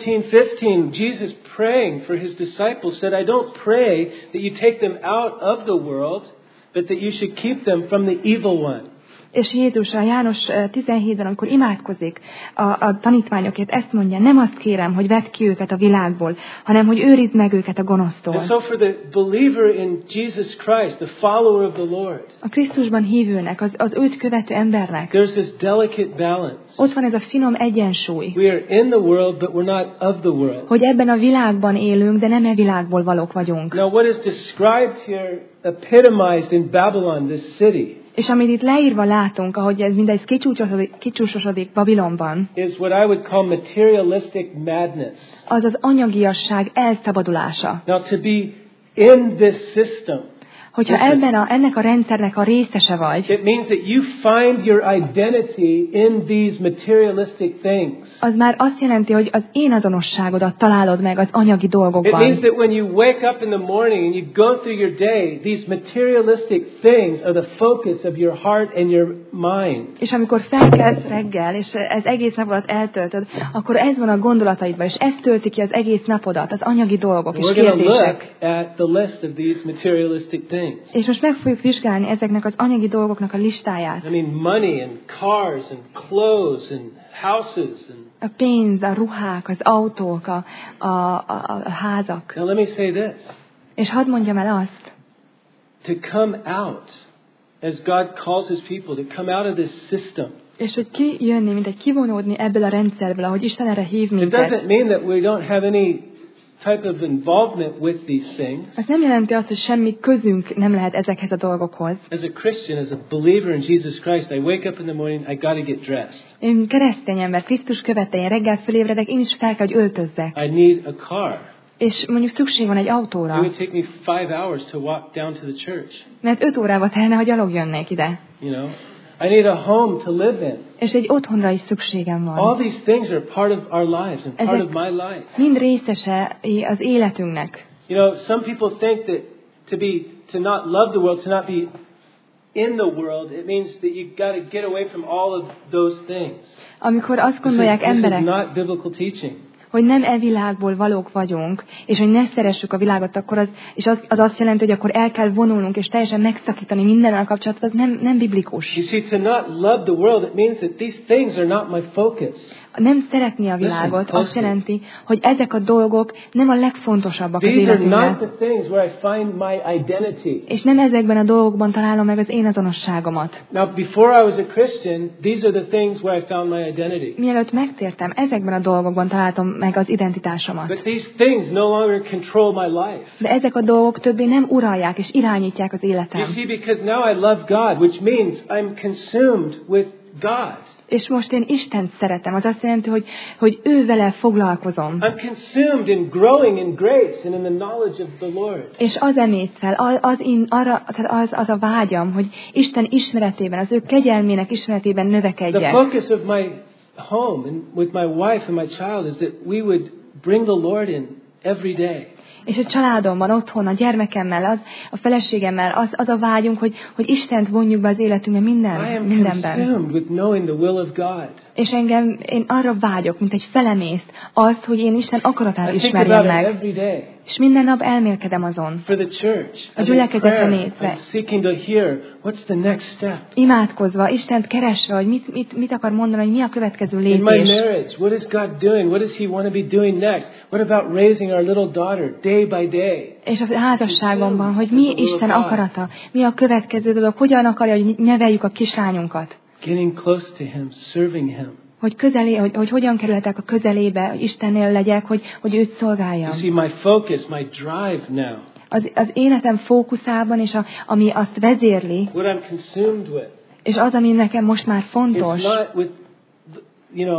17:15, Jesus praying for his disciples said, I don't pray that you take them out of the world, but that you should keep them from the evil one. És Jézus a János 17-ben, amikor imádkozik a tanítványokért, ezt mondja, nem azt kérem, hogy vedd ki őket a világból, hanem hogy őrizd meg őket a gonosztól. And so for the believer in Jesus Christ, the follower of the Lord, A Krisztusban hívőnek, az őt követő embernek, there's this delicate balance. ott van ez a finom egyensúly, We are in the world, but we're not of the world. hogy ebben a világban élünk, de nem e világból valók vagyunk. Now what is described here, epitomized in Babylon, this city, És amit itt leírva látunk, ahogy ez mindez kicsúcsosodik Babilonban, is what I would call materialistic madness. az az anyagiasság elszabadulása. Now to be in this system, Hogyha ennek a rendszernek a részese vagy, it means that you find your identity in these materialistic things. az már azt jelenti, hogy az én azonosságodat találod meg az anyagi It dolgokban. means that when you wake up in the morning and you go through your day, these materialistic things are the focus of your heart and your mind. És amikor felkelsz reggel, és ez egész napodat eltöltöd, akkor ez van a gondolataidban, és ez tölti ki az egész napodat, az anyagi dolgok és We're going to kérdések. look at the list of these materialistic things. És most meg fogjuk vizsgálni ezeknek az anyagi dolgoknak a listáját. I mean, money and cars and clothes and houses and. A pénz, a ruhák, az autók, a házak. Now let me say this. És hadd mondjam el azt, To come out, as God calls his people, to come out of this system. és hogy kijönni, mint egy kivonódni ebből a rendszerből, ahogy Isten erre hív It minket. doesn't mean that we don't have any type of involvement with these things. Ez nem jelenti azt, hogy semmi közünk nem lehet ezekhez a dolgokhoz. As a Christian, as a believer in Jesus Christ, I wake up in the morning, I got to get dressed. Én keresztény ember, Krisztus követe, én reggel fölébredek, én is fel kell, hogy öltözzek. I need a car. És mondjuk szükség van egy It autóra, would take me 5 hours to walk down to the church. mert 5 órával telne, ha gyalog jönnék ide. You know, I need a home to live in. És egy otthonra is szükségem All van. these things are part of our lives and part of my life. Mind részese az életünknek. You know, some people think that to not love the world, to not be in the world, it means that you've got to get away from all of those things. Amikor azt This gondolják is emberek, not biblical teaching. hogy nem e világból valók vagyunk, és hogy ne szeressük a világot, akkor az azt jelenti, hogy akkor el kell vonulnunk, és teljesen megszakítani mindennel kapcsolatot, az nem biblikus. You see, to not love the world, it means that these things are not my focus. Nem szeretni a világot azt jelenti, hogy ezek a dolgok nem a legfontosabbak az These are not életünkben. the things where I find my identity. És nem ezekben a dolgokban találom meg az én azonosságomat. Now, before I was a Christian, these are the things where I found my identity. Mielőtt megtértem, ezekben a dolgokban találtam meg az identitásomat. But these things no longer control my life. De ezek a dolgok többé nem uralják és irányítják az You életem. see, because now I love God, which means I'm consumed with God. És most én Istent szeretem, az azt jelenti, hogy ő vele foglalkozom. I'm consumed in growing in grace and in the knowledge of the Lord. És az emészt fel, az a vágyam, hogy Isten ismeretében, az ő kegyelmének ismeretében The növekedjek. focus of my home and with my wife and my child is that we would bring the Lord in every day. És a családomban, otthon, a gyermekemmel, a feleségemmel, az a vágyunk, hogy Istent vonjuk be az életünkbe I am mindenben. consumed with knowing the will of God. És én arra vágyok, mint egy felemészt, azt, hogy én Isten akaratát I think ismerjem about it meg. every day. És minden nap elmélkedem azon. For the church, A as in gyülekezetre prayer, nézve. I'm seeking to hear what's the next step. Imádkozva, Istent keresve, hogy mit akar mondani, hogy mi a következő In my lépés. marriage, what is God doing? What does He want to be doing next? What about raising our little daughter day by day? És a házasságomban, hogy mi Isten akarata, mi a következő dolog, hogyan akarja, hogy neveljük a kislányunkat. Getting close to Him, serving Him. Hogy hogyan kerülhetek a közelébe, hogy Istennél legyek, hogy őt szolgáljam. You see, my focus, my drive now, Az életem fókuszában, és ami azt vezérli, what I'm consumed with, és az, ami nekem most már fontos, it's not with,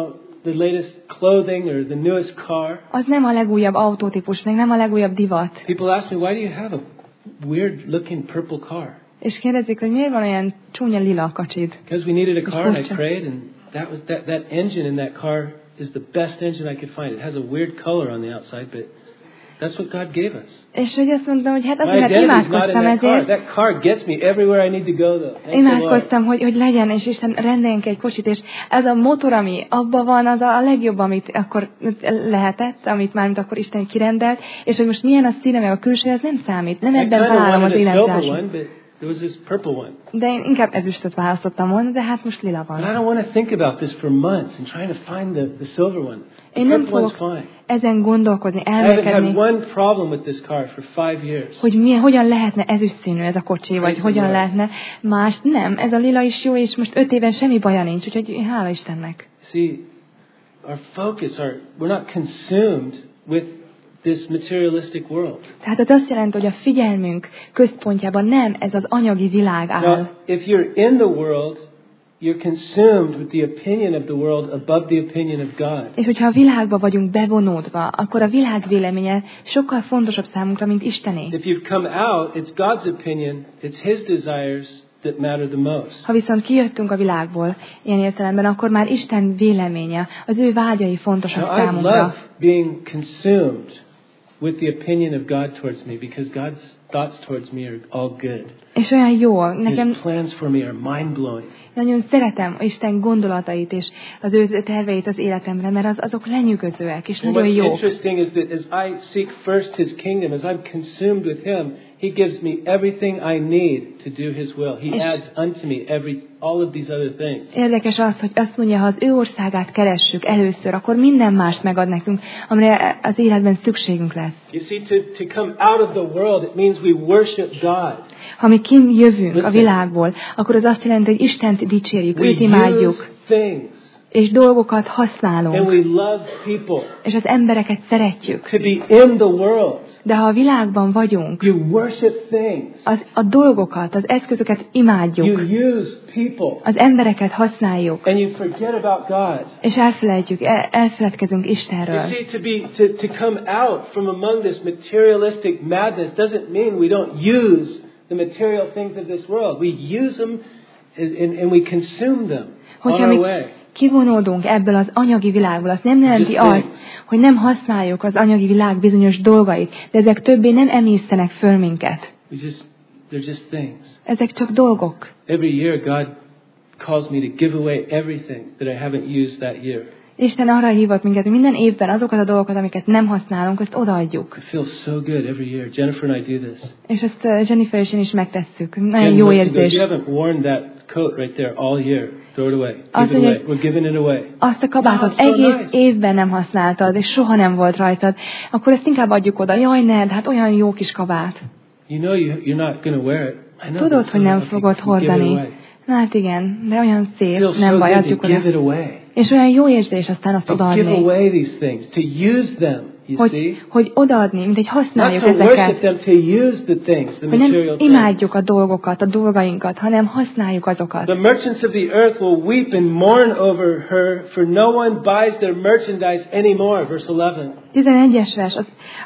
the latest clothing or the newest car. Az nem a legújabb autótípus, meg nem a legújabb divat. People ask me, why do you have a weird looking purple car? És kérdezik, hogy miért van olyan csúnya lila kacsid? Because we needed a car and I prayed, and that engine in that car is the best engine I could find. It has a weird color on the outside, but that's what God gave us. És hogy azt mondtam, hogy hát My azért identity is not in imádkoztam that car. ezért. That car gets me everywhere I need to go, though. Thank the Lord. Imádkoztam, hogy legyen, és Isten rendeljen ki egy kocsit, és ez a motor, ami abban van, az a legjobb, amit akkor lehetett, amit már akkor Isten kirendelt, és hogy most milyen a színe, meg a külső, ez nem számít. Nem I ebben kind of találom az wanted a silver életzásom. one, but there was this purple one. De én inkább ezüstöt választottam volna, de hát most lila But I van. don't want to think about this for months and trying to find the silver one. Én The nem purple one's fogok fine. ezen gondolkodni, I haven't had elmélkedni, one problem with this car for 5 years. hogy hogyan lehetne ezüstszínű ez a kocsi, vagy Praise hogyan the Lord. lehetne más. Nem, ez a lila is jó, és most 5 éven semmi baja nincs, úgyhogy hála Istennek. See, our focus, we're not consumed with this materialistic world. Tehát ez azt jelenti, hogy a figyelmünk központjában nem ez az anyagi világ áll. Now, if you're in the world, you're consumed with the opinion of the world above the opinion of God. És hogyha a világba vagyunk bevonódva, akkor a világ véleménye sokkal fontosabb számunkra, mint Istené. If you've come out, it's God's opinion, it's His desires that matter the most. Ha viszont kijöttünk a világból ilyen értelemben, akkor már Isten véleménye, az ő vágyai fontosak Now, I számunkra. love being consumed with the opinion of God towards me, because God's thoughts towards me are all good. És olyan jó, nekem His plans for me are mind-blowing. nagyon szeretem Isten gondolatait és az ő terveit az életemre, mert azok lenyűgözőek és And nagyon what's jók. interesting is that as I seek first His kingdom, as I'm consumed with Him, He gives me everything I need to do His will. He adds unto me all of these other things. Érdekes az, hogy azt mondja, ha az ő országát keressük először, akkor minden mást megad nekünk, amire az életben szükségünk lesz. You see, to come out of the world, it means we worship God. Ha mi jövünk a világból, akkor az azt jelenti, hogy Istent dicsérjük, We őt imádjuk, use things, és dolgokat and használunk, we love people. és az embereket szeretjük. To be in the world, De ha a világban vagyunk, you worship things. a dolgokat, az eszközöket You imádjuk, use people, az embereket használjuk, and you forget about God. és elfeledkezünk You Istenről. see, to come out from among this materialistic madness doesn't mean we don't use the material things of this world. We use them and we consume them on Hogyha our mi way. kivonódunk ebből az anyagi világból, az nem jelenti Just azt, hogy nem használjuk az anyagi világ bizonyos dolgait, de ezek többé nem emésztenek föl minket. They're just things. Ezek csak dolgok. Every year God calls me to give away everything that I haven't used that year. Isten arra hívott minket, hogy minden évben azokat a dolgokat, amiket nem használunk, azt odaadjuk. It feels so good every year. Jennifer and I do this. És ezt Jennifer és én is megtesszük. Nagyon Jen jó listens, goes, érzés. you haven't worn that coat right there all year. Throw it away. Azt Give it mondja, away. We're giving it away. Azt a kabátot Wow, so egész nice. évben nem használtad, és soha nem volt rajtad, akkor ezt inkább adjuk oda. Jaj, Ned, hát olyan jó kis kabát. You know you're not going to wear it. I know. Tudod, but hogy nem okay, fogod give it hordani. away. Na hát igen, de olyan szép, Feels nem so baj, good adjuk to oda. give it away. És olyan jó érzés aztán azt To give odaadni, away these things, to use them. You see? hogy odaadni, mint egy Not használjuk to worship ezeket. them, to use the things, the Hogy nem material imádjuk things. a dolgokat, a dolgainkat, hanem használjuk azokat. The merchants of the earth will weep and mourn over her, for no one buys their merchandise anymore. Verse 11. 11-es vers,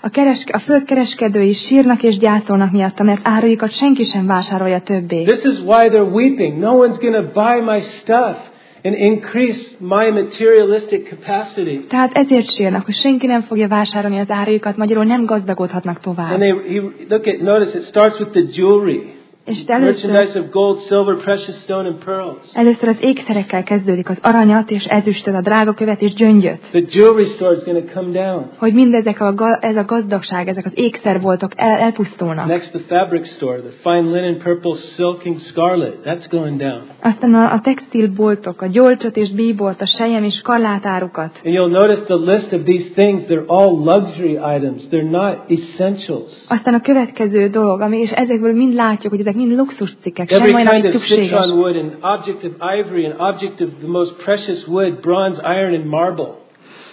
a föld kereskedői sírnak és gyászolnak miatta, mert áruikat senki sem vásárolja többé. This is why they're weeping. No one's going to buy my stuff and increase my materialistic capacity. Tehát ezért sírnak, hogy senki nem fogja vásárolni az áruikat, magyarul nem gazdagodhatnak tovább. And notice it starts with the jewelry. És Merchandise of gold, silver, precious stone and pearls. először az ékszerekkel kezdődik, az aranyat és ezüstöt, a drágakövet és gyöngyöt. The jewelry store is going to come down. Hogy mindezek ez a gazdagság, ezek az ékszerboltok elpusztulnak. Next, the fabric store, the fine linen, purple, silk, and scarlet. That's going down. Aztán a textilboltok, a gyolcsot és bíbort, a selyem és skarlátárukat. And you'll notice the list of these things, they're all luxury items. They're not essentials. Aztán a következő dolog, és ezekből mind látjuk, hogy ezek mind luxuscikkek, Every semmi, kind ami of szükséges. citron wood, an object of ivory, an object of the most precious wood, bronze, iron, and marble.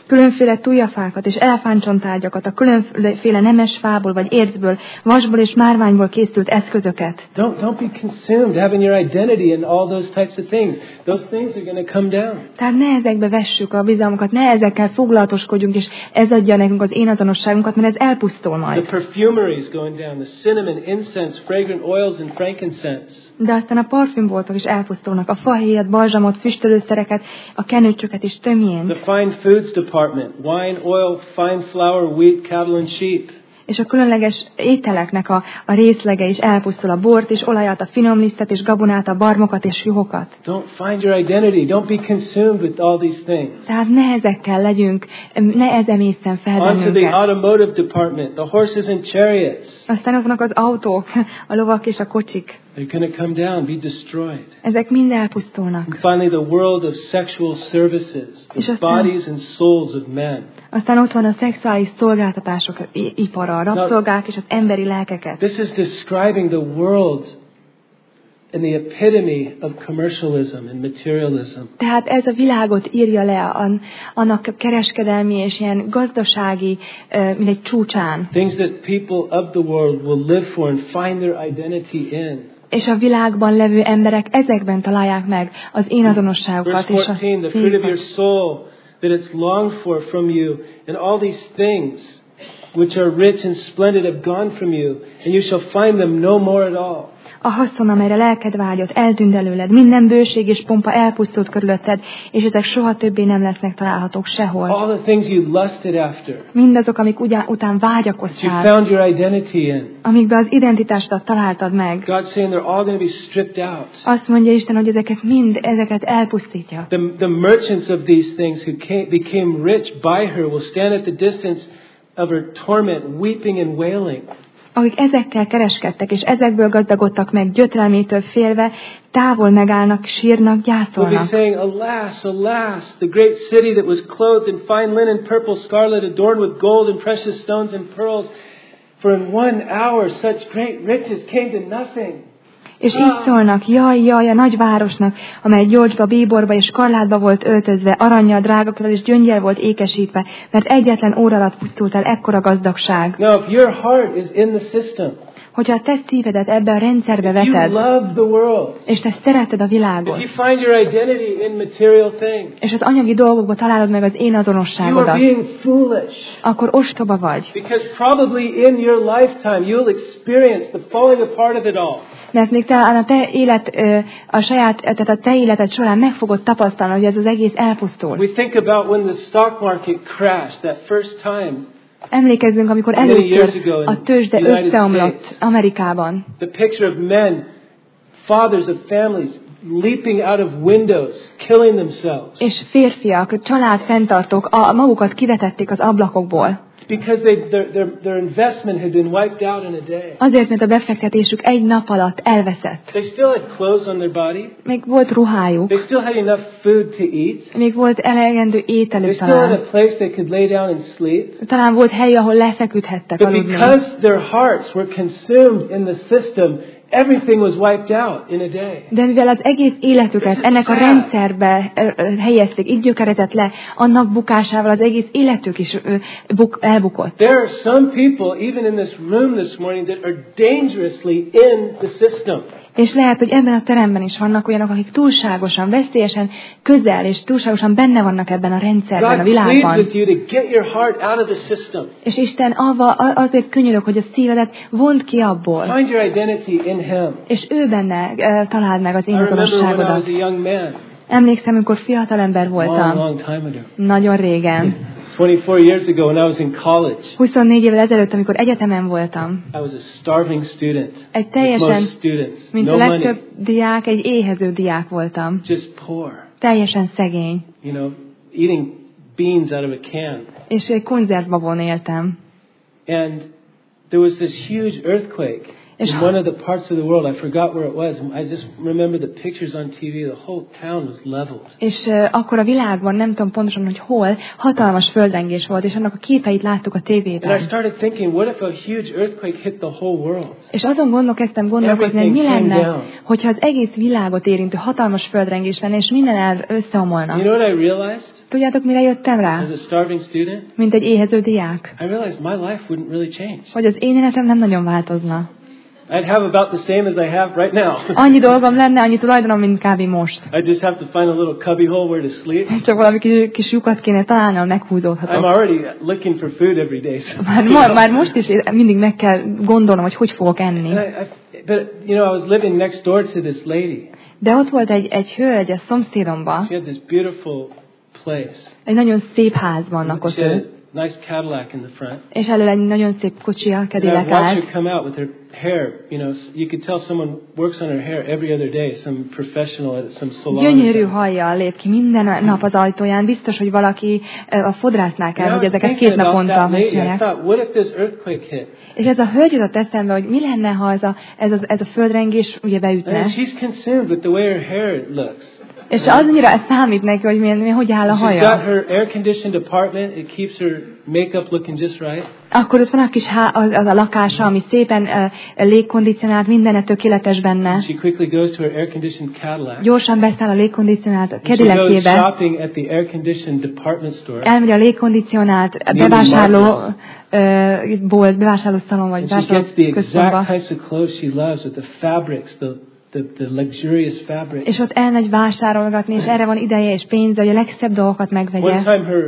különféle tujafákat és elefántcsontárgyakat, a különféle nemes fából vagy ércből, vasból és márványból készült eszközöket. Don't be consumed having your identity in all those types of things. Those things are going to come down. Tehát ne ezekbe vessük a bizalmunkat, ne ezekkel foglalatoskodjunk, és ez adja nekünk az én azonosságunkat, mert ez elpusztul majd. The perfumery is going down, the cinnamon, incense, fragrant oils and frankincense. De aztán a parfümboltok is elpusztulnak, a fahéjat, balzsamot, füstölőszereket, a kenőcsöket és tömjént. The fine foods department, wine, oil, fine flour, wheat, cattle and sheep. És a különleges ételeknek a részlege is elpusztul, a bort és olajat, a finom lisztet és gabonát, a barmokat és juhokat. Don't find your identity. Don't be consumed with all these things. Tehát ne ezekkel legyünk, ne ez emészen fel On to the bennünket. automotive department, the horses and chariots. Aztán ott vannak az autók, a lovak és a kocsik. They're going to come down, be destroyed. Ezek mind elpusztulnak. And finally, the world of sexual services, the bodies and souls of men. Aztán ott van a szexuális szolgáltatások ipara, a rabszolgák és az emberi lelkeket. This is describing the world in the epitome of commercialism and materialism. Tehát ez a világot írja le annak kereskedelmi és ilyen gazdasági, mint egy csúcsán. Things that people of the world will live for and find their identity in. És a világban levő emberek ezekben találják meg az én azonosságukat. Verse 14, the fruit of your soul that it's longed for from you, and all these things which are rich and splendid have gone from you, and you shall find them no more at all. A haszon, amelyre lelked vágyott, eltűnt előled. Minden bőség és pompa elpusztult körülötted, és ezek soha többé nem lesznek találhatók sehol. All the things you lusted after. Mindazok, amik után vágyakoztál. You found your identity in. Amikben az identitásodat találtad meg. God's saying they're all going to be stripped out. Azt mondja Isten, hogy ezeket elpusztítja. The merchants of these things who became rich by her will stand at the distance of her torment, weeping and wailing. Akik ezekkel kereskedtek, és ezekből gazdagodtak meg, gyötrelmétől félve, távol megállnak, sírnak, gyászolnak. They'll be saying, alas, alas, the great city that was clothed in fine linen, purple, scarlet, adorned with gold and precious stones and pearls, for in 1 hour such great riches came to nothing. És így szólnak, jaj, jaj, a nagy városnak, amely gyolcsba, bíborba és skarlátba volt öltözve, arannyal, drágakkal és gyöngyel volt ékesítve, mert egyetlen óra alatt pusztult el ekkora gazdagság. Now, if your heart is in the system, hogyha a te szívedet ebbe a rendszerbe veted, és te szereted a világot, és az anyagi dolgokba találod meg az én azonosságodat, akkor ostoba vagy. Mert még talán a te a te életed során meg fogod tapasztalni, hogy ez az egész elpusztul. We think about when the stock market crashed that first time. Emlékezzünk, amikor először a tőzsde összeomlott Amerikában. The picture of men, fathers of families, leaping out of windows, killing themselves. És férfiak, családfenntartók magukat kivetették az ablakokból. Because their investment had been wiped out in a day. Azért, mert a befektetésük egy nap alatt elveszett. They still had clothes on their body. Még volt ruhájuk. They still had enough food to eat. Még volt elegendő ételük talán. They still had a place they could lay down and sleep. Talán volt hely, ahol lefeküdhettek aludni. But because their hearts were consumed in the system, everything was wiped out in a day. De mivel az egész életüket ennek a rendszerbe helyezték, így gyökerezett le, annak bukásával az egész életük is elbukott. There are some people, even in this room this morning, that are dangerously in the system. És lehet, hogy ebben a teremben is vannak olyanok, akik túlságosan, veszélyesen közel, és túlságosan benne vannak ebben a rendszerben, a világban. És Isten azért könyörög, hogy a szívedet vond ki abból. És ő benne találd meg az én azonosságodat. Emlékszem, amikor fiatalember voltam. Nagyon régen. 24 years ago when I was in college. 24 évvel ezelőtt, amikor egyetemen voltam. I was a starving student. Egy teljesen, mint a legtöbb diák, egy éhező diák voltam. Just poor. Teljesen szegény. You know, eating beans out of a can. És egy konzervbabon éltem. And there was this huge earthquake. In one of the parts of the world, I forgot where it was. I just remember the pictures on TV. The whole town was leveled. És akkor a világban, nem tudom pontosan, hogy hol, hatalmas földrengés volt, és annak a képeit láttuk a tévében. And I started thinking, what if a huge earthquake hit the whole world? És azon kezdtem gondolkozni, hogy mi lenne, hogyha az egész világot érintő hatalmas földrengés lenne, és minden összeomolna. You know what I realized? Tudjátok, mire jöttem rá? As a starving student? Mint egy éhező diák. I realized my life wouldn't really change. Hogy az én életem nem nagyon változna. I'd have about the same as I have right now. Annyi dolgom lenne, annyi tulajdonom, mint kb. Most. I just have to find a little cubby hole where to sleep. Csak valami kis lyukat kéne találni, ahol meghúzódhatok. I'm already looking for food every day. So már most is mindig meg kell gondolnom, hogy fogok enni. But you know, I was living next door to this lady. De ott volt egy hölgy a szomszédomban. She had this beautiful place. Egy nagyon szép házban lakott ő. Nice Cadillac in the front. És elől egy nagyon szép kocsia, Cadillac állt. I watched her come out with her hair, you know, you could tell someone works on her hair every other day, some professional at some salon. Gyönyörű hajjal lép ki minden nap az ajtóján, biztos, hogy valaki a fodrásznál kell, hogy ezeket 2 naponta megcsinálják. És ez a hölgy jutott eszembe, hogy mi lenne, ha ez a földrengés ugye beütne. And she's consumed with the way her hair looks. És annyira számít neki, hogy hogy áll a haja. She's got her air-conditioned apartment. It keeps her makeup looking just right. Akkor ott van a kis az a lakása, ami szépen légkondicionált, minden tökéletes benne. She quickly goes to her air-conditioned Cadillac. Gyorsan beszáll a légkondicionált Cadillacébe. She goes shopping at the air-conditioned department store. Elmegy a légkondicionált bevásárlószalon vagy vásárlóközpontba. She gets the exact types of clothes she loves with the fabrics, the luxurious fabric. És ott elmegy vásárolgatni, és erre van ideje és pénze, hogy a legszebb dolgokat megvegye. One time her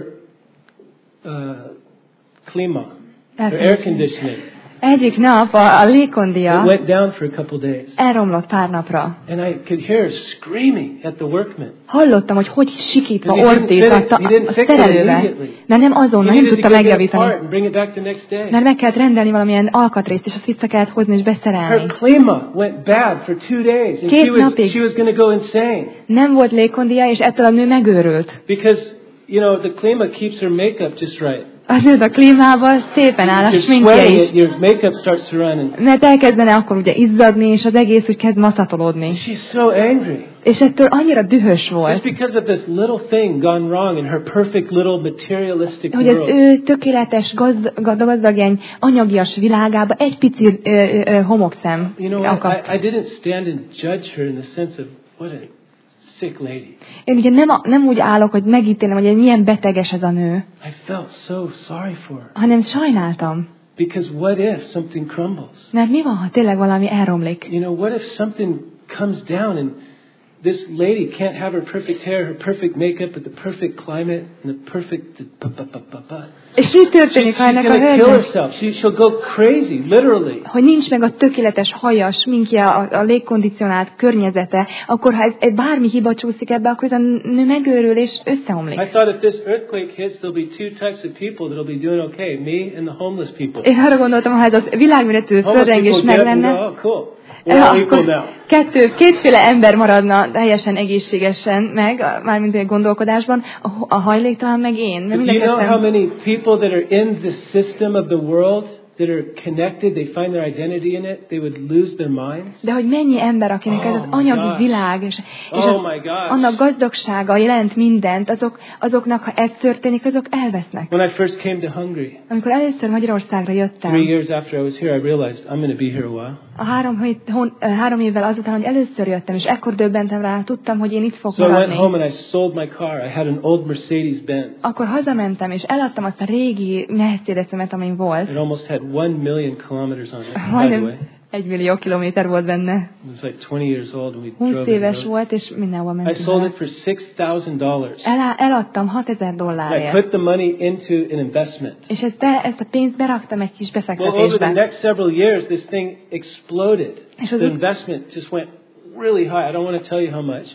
klima, her air conditioning. Egyik nap a légkondia went down for a couple days. Elromlott pár napra. And I could hear her screaming at the workman. Hallottam, hogy sikítva ordított a szerelőbe. De nem azonnal, nem tudta megjavítani. Mert meg kellett rendelni valamilyen alkatrészt, és azt vissza kellett hozni és beszerelni. Her klima went bad for 2 days. And 2 napig she was going to go insane. Nem volt légkondia, és ettől a nő megőrült. Because, you know, the klima keeps her makeup just right. Az nő a klímában szépen áll a sminkje is. Your makeup starts to run. Mert elkezdene akkor ugye izzadni, és az egész úgy kezd maszatolódni. She's so angry. És ettől annyira dühös volt. Just because of this little thing gone wrong in her perfect little materialistic world. Hogy az ő tökéletes, gazdagény, anyagias világába egy pici homokszem akadt. I didn't stand and judge her in the sense of what a sick lady. Én ugye nem úgy állok, hogy megítélem, hogy milyen beteges ez a nő. I felt so sorry for her. Hanem sajnáltam. Because what if something crumbles? Mert mi van, ha tényleg valami elromlik? You know, what if something comes down and this lady can't have her perfect hair, her perfect makeup, with the perfect climate and the perfect. És mi történik, ha ennek a hölgynek? She'll go crazy, literally. Hogy nincs meg a tökéletes haja, sminkje, a légkondicionált környezete, akkor ha ez bármi hiba csúszik ebbe, akkor ez a nő megőrül és összeomlik. I thought if this earthquake hits, there'll be 2 types of people that'll be doing okay, me and the homeless people. Én arra gondoltam, ha ez a világméretű földrengés meg lenne. Cool. Kétféle ember maradna teljesen egészségesen meg, mármint egy gondolkodásban, a hajléktalan meg én. Do you know how many people that are in the system of the world that are connected, they find their identity in it, they would lose their minds? De hogy mennyi ember, akinek ez az anyagi világ, és annak gazdagsága jelent mindent, azoknak, ha ez történik, azok elvesznek. When I first came to Hungary, amikor először Magyarországra jöttem, 3 years after I was here, I realized I'm going to be here a while. 3 évvel azután, hogy először jöttem, és ekkor döbbentem rá, tudtam, hogy én itt fogok maradni. So I went home and I sold my car. I had an old Mercedes-Benz. Akkor hazamentem, és eladtam azt a régi Mercedesemet, amin volt. It almost had 1 million kilometers on it, by the way. 1 millió kilométer volt benne. It was like 20 years old when we 20 drove éves volt, és mindenhol mentünk. I sold it for $6,000. Eladtam $6,000. I put the money into an investment. És ezt a pénzt beraktam egy kis befektetésbe. Well, over the next several years, this thing exploded. The investment just went really high. I don't want to tell you how much.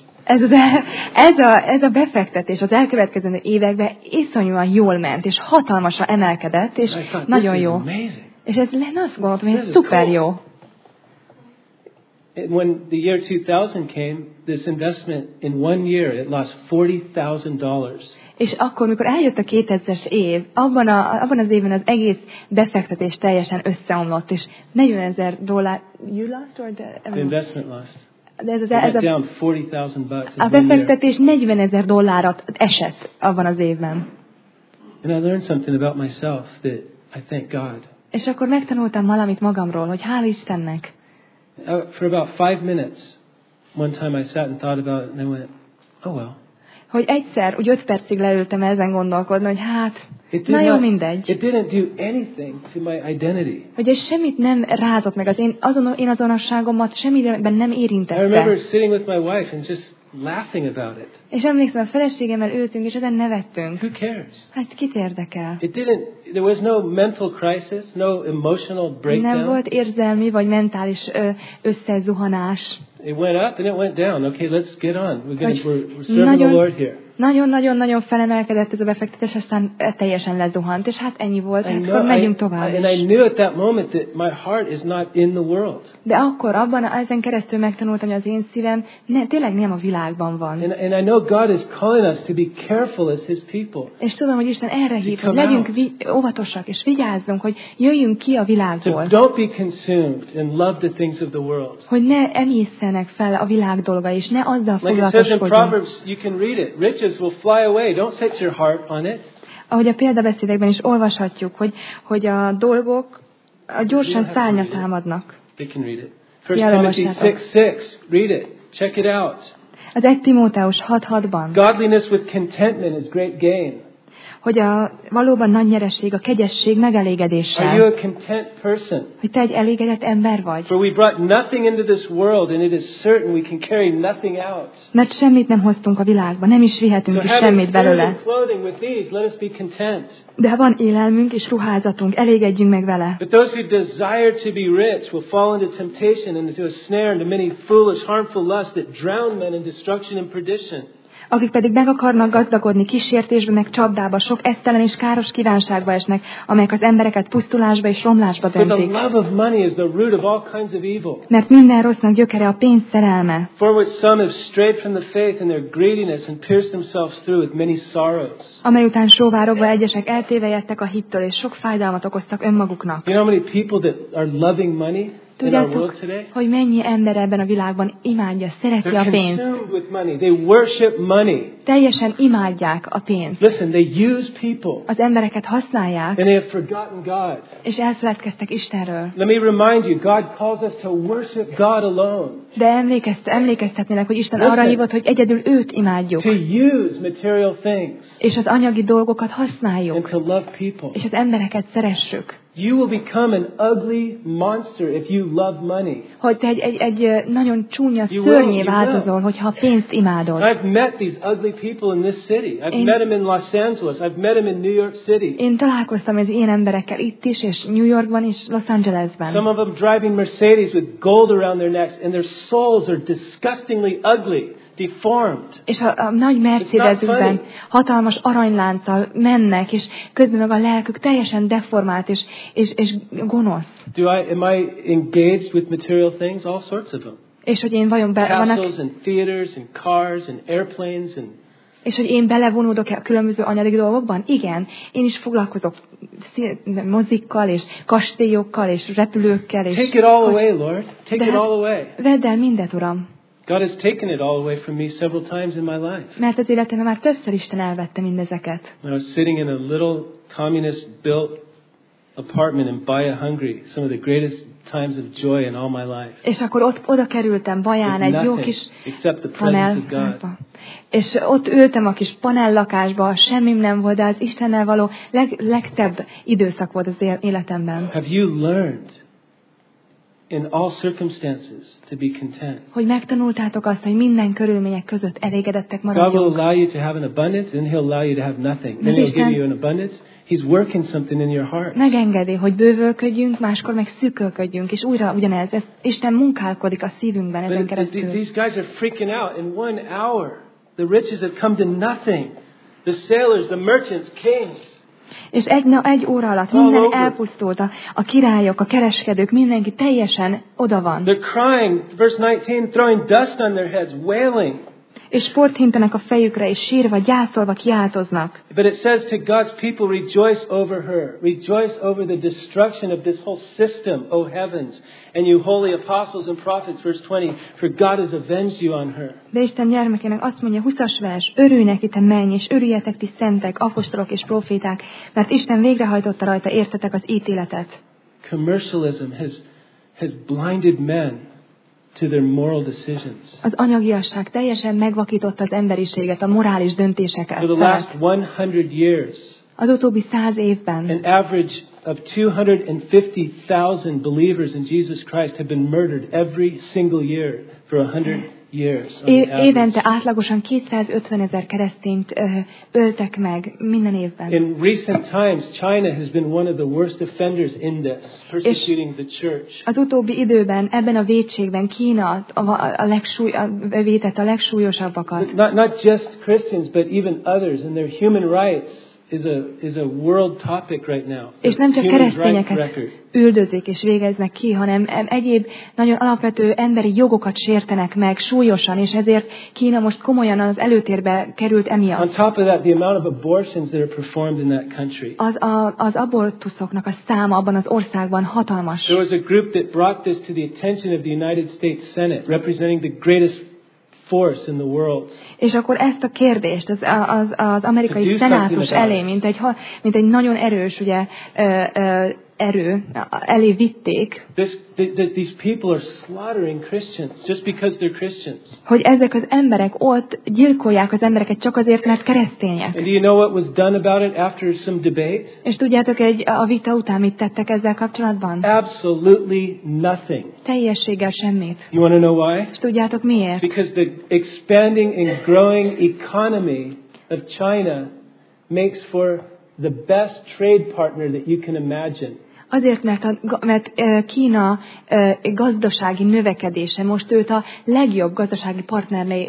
Ez a befektetés az elkövetkező években iszonyúan jól ment, és hatalmasra emelkedett, és nagyon jó. És azt gondoltam, hogy ez szuper jó. And when the year 2000 came, this investment in 1 year, it lost $40,000. És akkor, mikor eljött a 2000-es év, abban az évben az egész befektetés teljesen összeomlott, és $40,000. You lost or The investment lost. De It went down $40,000 a befektetés $40,000 esett abban az évben. And I learned something about myself that I thank God. És akkor megtanultam valamit magamról, hogy hála Istennek. For about 5 minutes, one time I sat and thought about it, and I went, oh well. Hogy egyszer, úgy 5 percig leültem ezen gondolkodni, hogy hát, na jó, mindegy. It didn't do anything to my identity. Hogy ez semmit nem rázott meg, az én azonosságomat semmiben nem érintette. I remember sitting with my wife and just laughing about it. És emlékszem, a feleségemmel ültünk, és ezen nevettünk. Who cares? Hát kit érdekel? There was no mental crisis, no emotional breakdown. Nem volt érzelmi vagy mentális összezuhanás. It went up and it went down. Okay, let's get on. We're serving the Lord here. Nagyon felemelkedett ez a befektetés, aztán teljesen lezuhant, és hát ennyi volt, akkor megyünk tovább. And I knew at that moment that my heart is not in the world. De akkor ezen keresztül megtanultam, hogy az én szívem tényleg nem a világban van. And I know God is calling us to be careful as His people. És tudom, hogy Isten erre hív, hogy legyünk óvatosak, és vigyázzunk, hogy jöjjünk ki a világból. Don't be consumed and love the things of the world. Hogy ne emészenek fel a világ dolga, és ne azzal foglalkozkodjunk. Like it says in Proverbs, you can read it. Riches will fly away. Don't set your heart on it. Ahogy a példabeszédekben is olvashatjuk, hogy a dolgok gyorsan szárnyat támadnak. They can read it. 1 Timothy 6:6. Read it. Check it out. Az 1 Timóteus 6:6-ban. Godliness with contentment is great gain. Hogy valóban nagy nyereség a kegyesség megelégedéssel. Are you a content person? Hogy te egy elégedett ember vagy. For we brought nothing into this world, and it is certain we can carry nothing out. Mert semmit nem hoztunk a világba, nem is vihetünk ki semmit belőle. De ha van élelmünk és ruházatunk, elégedjünk meg vele. But those who desire to be rich will fall into temptation and into a snare and to many foolish, harmful lusts that drown men in destruction and perdition. Akik pedig meg akarnak gazdagodni kísértésbe, meg csapdába, sok esztelen és káros kívánságba esnek, amelyek az embereket pusztulásba és romlásba döntik. Mert minden rossznak gyökere a pénz szerelme. Amely után sóvárogva egyesek eltévejedtek a hittől, és sok fájdalmat okoztak önmaguknak. You know how many people that are loving money? Tudjátok, hogy mennyi ember ebben a világban imádja, szereti a pénzt. Teljesen imádják a pénzt. Listen, they use people. Az embereket használják, and they have forgotten God. És elfeledkeztek Istenről. Let me remind you, God calls us to worship God alone. De emlékeztetnének, hogy Isten arra hívott, hogy egyedül őt imádjuk. To use material things. És az anyagi dolgokat használjuk. And to love people. És az embereket szeressük. You will become an ugly monster if you love money. Hogy te egy nagyon csúnya szörnyé változol, hogyha a pénzt imádod. I've met these ugly people in this city. I've met them in Los Angeles. I've met them in New York City. Én találkoztam az ilyen emberekkel itt is, és New Yorkban és Los Angelesben. Some of them driving Mercedes with gold around their necks, and their souls are disgustingly ugly. Deformed. És a nagy Mercedesükben hatalmas aranylánccal mennek, és közben meg a lelkük teljesen deformált és gonosz. Am I engaged with material things? All sorts of them. És hogy én vajon castles and theaters and cars and airplanes and. És hogy én belevonódok a különböző anyagi dolgokban? Igen, én is foglalkozok mozikkal, és kastélyokkal, és repülőkkel. És take it all away, Lord. Take it all away. Vedd el mindet, Uram. God has taken it all away from me several times in my life. Mert az életemben már többször Isten elvette mindezeket. I was sitting in a little communist-built apartment in Baya, Hungary. Some of the greatest times of joy in all my life. És akkor oda kerültem Baján egy jó kis panellakásba. És ott ültem a kis panellakásba, semmim nem volt, de az Istennel való legtebb időszak volt az életemben. Have you learned in all circumstances to be content? Hogy megtanultátok azt, hogy minden körülmények között elégedettek maradjunk. God will allow you to have an abundance, and He'll allow you to have nothing. Then He'll give you an abundance. He's working something in your heart. Megengedi, hogy bővölködjünk, máskor meg szűkölködjünk, és újra ugyanez. Isten munkálkodik a szívünkben ezen keresztül. These guys are freaking out in 1 hour. The riches have come to nothing. The sailors, the merchants, kings. És egy óra alatt minden elpusztult, a királyok, a kereskedők, mindenki teljesen oda van. They're crying, verse 19, throwing dust on their heads, wailing. És port hintenek a fejükre, és sírva, gyászolva kiáltoznak. But it says to God's people, rejoice over her. Rejoice over the destruction of this whole system, O heavens. And you holy apostles and prophets, verse 20, for God has avenged you on her. De Isten gyermekének azt mondja, 20-as vers, örülj neki, te menj, és örüljetek ti szentek, apostolok és proféták, mert Isten végrehajtotta rajta, értetek az ítéletet. Commercialism has blinded men to their moral decisions. Az anyagiasság teljesen megvakította az emberiséget, a morális döntéseket. For the last 100 years, az utóbbi 100 évben an average of 250,000 believers in Jesus Christ have been murdered every single year for 100 years. Évente átlagosan 250 000 keresztényt öltek meg minden évben. In recent times, China has been one of the worst offenders in this, persecuting the church. Az utóbbi időben, ebben a vétségben Kína vétett a legsúlyosabbakat. Not just Christians, but even others, and their human rights is a world topic right now. És nem csak keresztényeket üldözik és végeznek ki, hanem egyéb nagyon alapvető emberi jogokat sértenek meg súlyosan, és ezért Kína most komolyan az előtérbe került emiatt. On top of that, the amount of abortions that are performed in that country. Az abortuszoknak a száma abban az országban hatalmas. There was a group that brought this to the attention of the United States Senate, representing the greatest force in the world. És akkor ezt a kérdést az amerikai szenátus elé, mint egy nagyon erős erő elé vitték. These people are slaughtering Christians just because they're Christians. Hogy ezek az emberek ott gyilkolják az embereket csak azért, mert keresztények. And do you know what was done about it after some debate? És tudjátok, a vita után mit tettek ezzel kapcsolatban? Absolutely nothing. Teljességgel semmit. You want to know why? És tudjátok miért? Because the expanding and growing economy of China makes for the best trade partner that you can imagine. Azért, mert Kína gazdasági növekedése most őt a legjobb gazdasági partnerné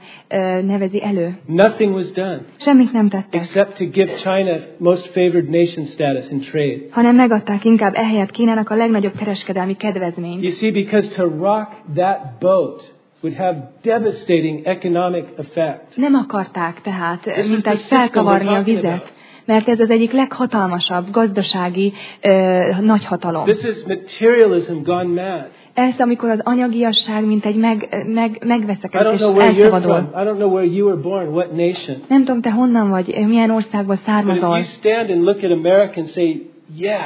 nevezi elő. Nothing was done. Semmit nem tettek. Except to give China most favored nation status in trade. Hanem megadták inkább ehelyett Kínának a legnagyobb kereskedelmi kedvezményt. You see, because to rock that boat would have devastating economic effect. Nem akarták tehát, mint egy felkavarni a vizet. Mert ez az egyik leghatalmasabb gazdasági nagyhatalom. This is materialism gone mad. Ez, amikor az anyagiasság mint egy megveszekedés elszabadul. I don't know where you were born, what nation. Nem tudom, te honnan vagy, milyen országból származol. But if you stand and look at America and say, yeah,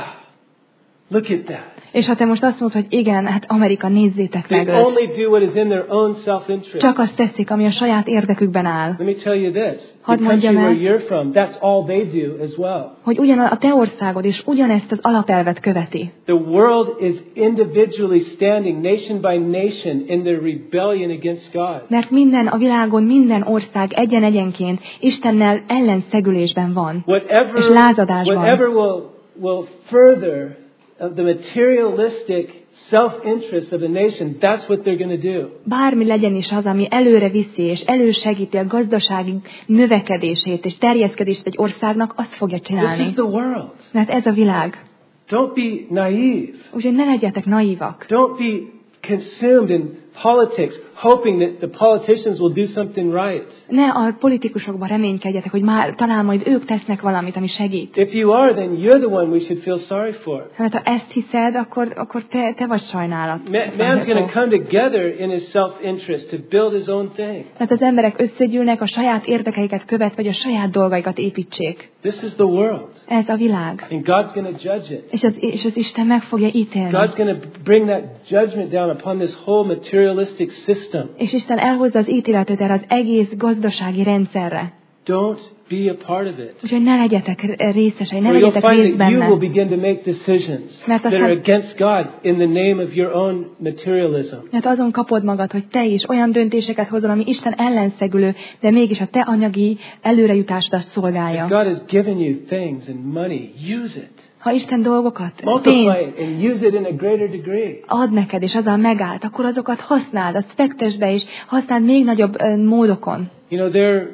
look at that. És ha te most azt mondod, hogy igen, hát Amerika, nézzétek meg They only do what is in their own self-interest. Csak azt teszik, ami a saját érdekükben áll. Let me tell you this. Hadd mondjam el, where you're from, that's all they do as well. Hogy a te országod is ugyanezt az alapelvet követi. The world is individually standing nation by nation in their rebellion against God. Mert a világon minden ország egyenként Istennel ellenszegülésben van. És lázadásban. Whatever will further the materialistic self-interest of a nation, that's what they're going to do. Bármi legyen is az, ami előre viszi és elősegíti a gazdasági növekedését és terjeszkedését egy országnak, azt fogja csinálni. This is the world. Mert ez a világ. Don't be naive. Úgyhogy ne legyetek naívak. Don't be consumed in politics, hoping that the politicians will do something right. Ne a politikusokban reménykedjetek, hogy talán majd ők tesznek valamit, ami segít. If you are, then you're the one we should feel sorry for. Mert ha ezt hiszed, akkor te vagy sajnálat. Man's going to come together in his self-interest to build his own thing. Tehát az emberek összegyűlnek a saját érdekeiket követve, vagy a saját dolgaikat építsék. This is the world. Ez a világ. And God's going to judge it. És az Isten meg fogja ítélni. God's going to bring that judgment down upon this whole materialistic system. És Isten elhozza az ítéletet erre az egész gazdasági rendszerre. Don't be a part of it. Úgyhogy ne legyetek részesei, ne legyetek részt benne. You will begin to make decisions that are against God in the name of your own materialism. Mert azon kapod magad, hogy te is olyan döntéseket hozol, ami Isten ellenszegülő, de mégis a te anyagi előrejutásodat szolgálja. If God has given you things and money, use it. Ha Isten dolgokat, ad neked, és azzal megállt, akkor azokat használd, azt fektesd be, és használd még nagyobb módokon. You know,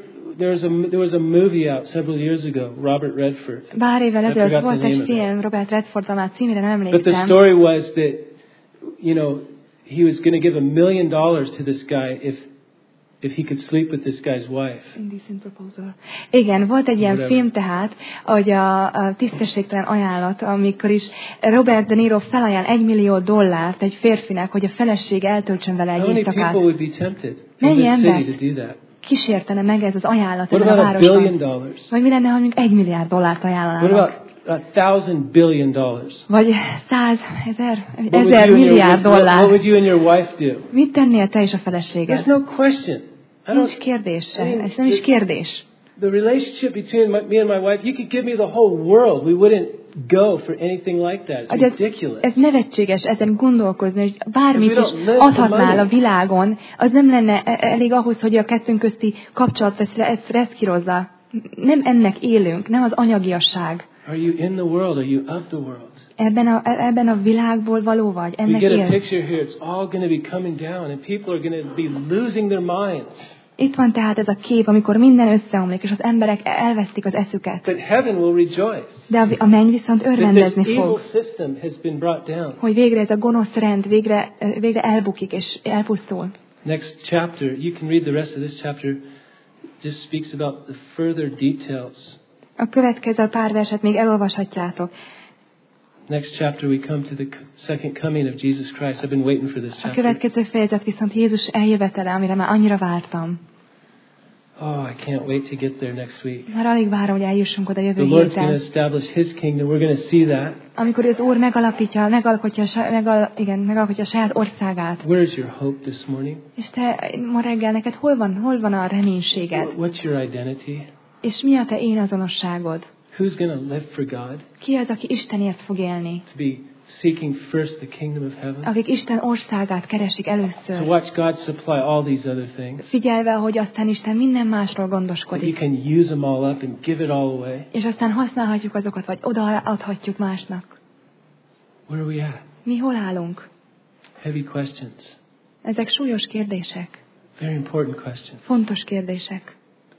there was a movie out several years ago, Robert Redford. Pár évvel I ezelőtt forgot volt the egy name of it. film, Robert Redford, már címére nem But the emlékszem. story was that, you know, he was going to give $1 million to this guy if he could sleep with this guy's wife. Indecent proposal. Igen, volt egy ilyen film tehát, hogy a tisztességtelen ajánlat, amikor is Robert De Niro felajánl $1 millió egy férfinek, hogy a feleség eltöltsön vele How egy many éjszakát. people would be tempted in Mennyi this city embert to do that? kísértene meg ez az ajánlat What ebben a about $1 billion? városban? Vagy mi lenne, ha mondjuk $1 milliárd What ajánlanának? about $1,000 billion? Vagy 100 What ezer milliárd what dollár. would you and your wife do? Mit tennél te és a feleséged? There's no question. Nincs kérdés, ez nem is kérdés. The relationship between me and my wife, you could give me the whole world. We wouldn't go for anything like that. It's ridiculous. Ez nevetséges ezen gondolkozni, hogy bármit is Because we don't live adhatnál for a money. világon, az nem lenne elég ahhoz, hogy a kettőnk közti kapcsolat ezt reszkírozza. Nem ennek élünk, nem az anyagiasság. Are you in the world? Are you of the world? Ebben a világból való vagy, We ennek get a élsz. picture here. It's all going to be coming down, and people are going to be losing their minds. Itt van tehát ez a kép, amikor minden összeomlik, és az emberek elvesztik az eszüket. But heaven will rejoice. De a menny viszont That this örvendezni evil fog, system has been brought down. hogy végre ez a gonosz rend végre elbukik és elpusztul. Next chapter, you can read the rest of this chapter, just speaks about the further details. A következő pár verset még elolvashatjátok. Next chapter, we come to the second coming of Jesus Christ. I've been waiting for this A chapter. következő fejezet viszont Jézus eljövetele, amire már annyira vártam. Oh, I can't wait to get there next week. Már alig várom, hogy eljussunk oda The jövő Lord's going to héten. establish His kingdom. We're going to see that. Amikor az Úr megalkotja a saját országát. Where's your hope this morning? És te ma reggel neked hol van a reménységed? What's your identity? És mi a te én azonosságod? Who's going to live for God? Ki az, aki Istenért fog élni? To be seeking first the kingdom of heaven? Akik Isten országát keresik To először. watch God supply all these other things. Figyelve, hogy aztán Isten minden másról That He gondoskodik. can use them all up and give it all away. És aztán használhatjuk azokat, vagy odaadhatjuk másnak. Where are we at? Mi hol állunk? Heavy questions. Ezek súlyos kérdések. Very important questions. Fontos kérdések.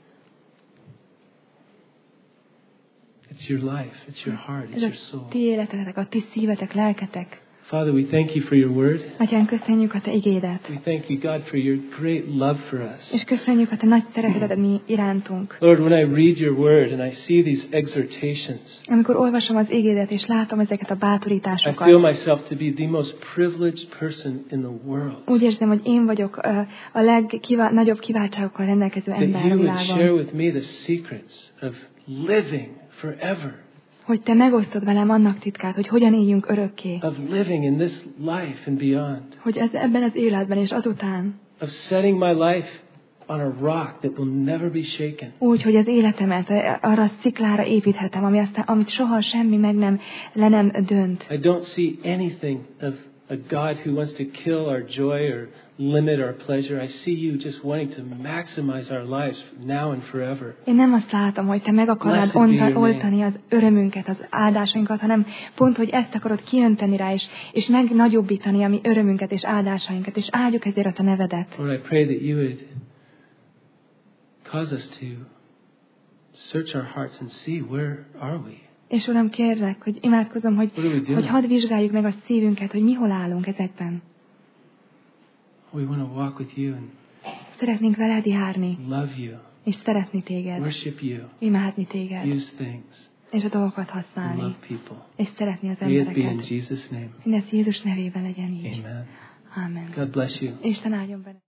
It's your life. It's your heart. It's Ez a your soul. ti életetek, a ti szívetek, lelketek. Father, we thank you for your word. Atyán, köszönjük a te igédet. We thank you, God, for your great love for us. És köszönjük a te nagy szereteted mi irántunk. Lord, when I read your word and I see these exhortations, Amikor olvasom az igédet, és látom ezeket a I feel bátorításokat, myself to be the most privileged person in the world. úgy érzem, hogy én vagyok a legnagyobb kiváltságokkal rendelkező That ember a you would share világon. with me the secrets of living forever, Hogy te megosztod velem annak titkát, hogy hogyan éljünk örökké. of living in this life and beyond, Hogy ebben az életben és azután. of setting my life on a rock that will never be shaken. Úgy, hogy az életemet arra a sziklára építhetem, amit soha semmi le nem dönt. I don't see anything of a God who wants to kill our joy or limit our pleasure. I see you just wanting to maximize our lives now and forever. Én nem azt látom, hogy te meg akarnád Blessed be your name. oltani az örömünket, az áldásainkat, hanem pont, hogy ezt akarod kiönteni rá, és megnagyobbítani a mi örömünket és áldásainkat, és áldjuk ezért a te nevedet. Lord, I pray that you would cause us to search our hearts and see where are we. És Uram, kérlek, hogy imádkozom, What are we doing? hogy hadd vizsgáljuk meg a szívünket, hogy mi hol állunk ezekben. We want to walk with you and Szeretnénk veled járni, love you, és szeretni téged, worship you, imádni téged, use things, és a dolgokat and használni, love people. és szeretni az May it be in embereket. Jesus' name. Mindez Jézus nevében legyen így. Amen. Amen. God bless you. Isten áldjon benne.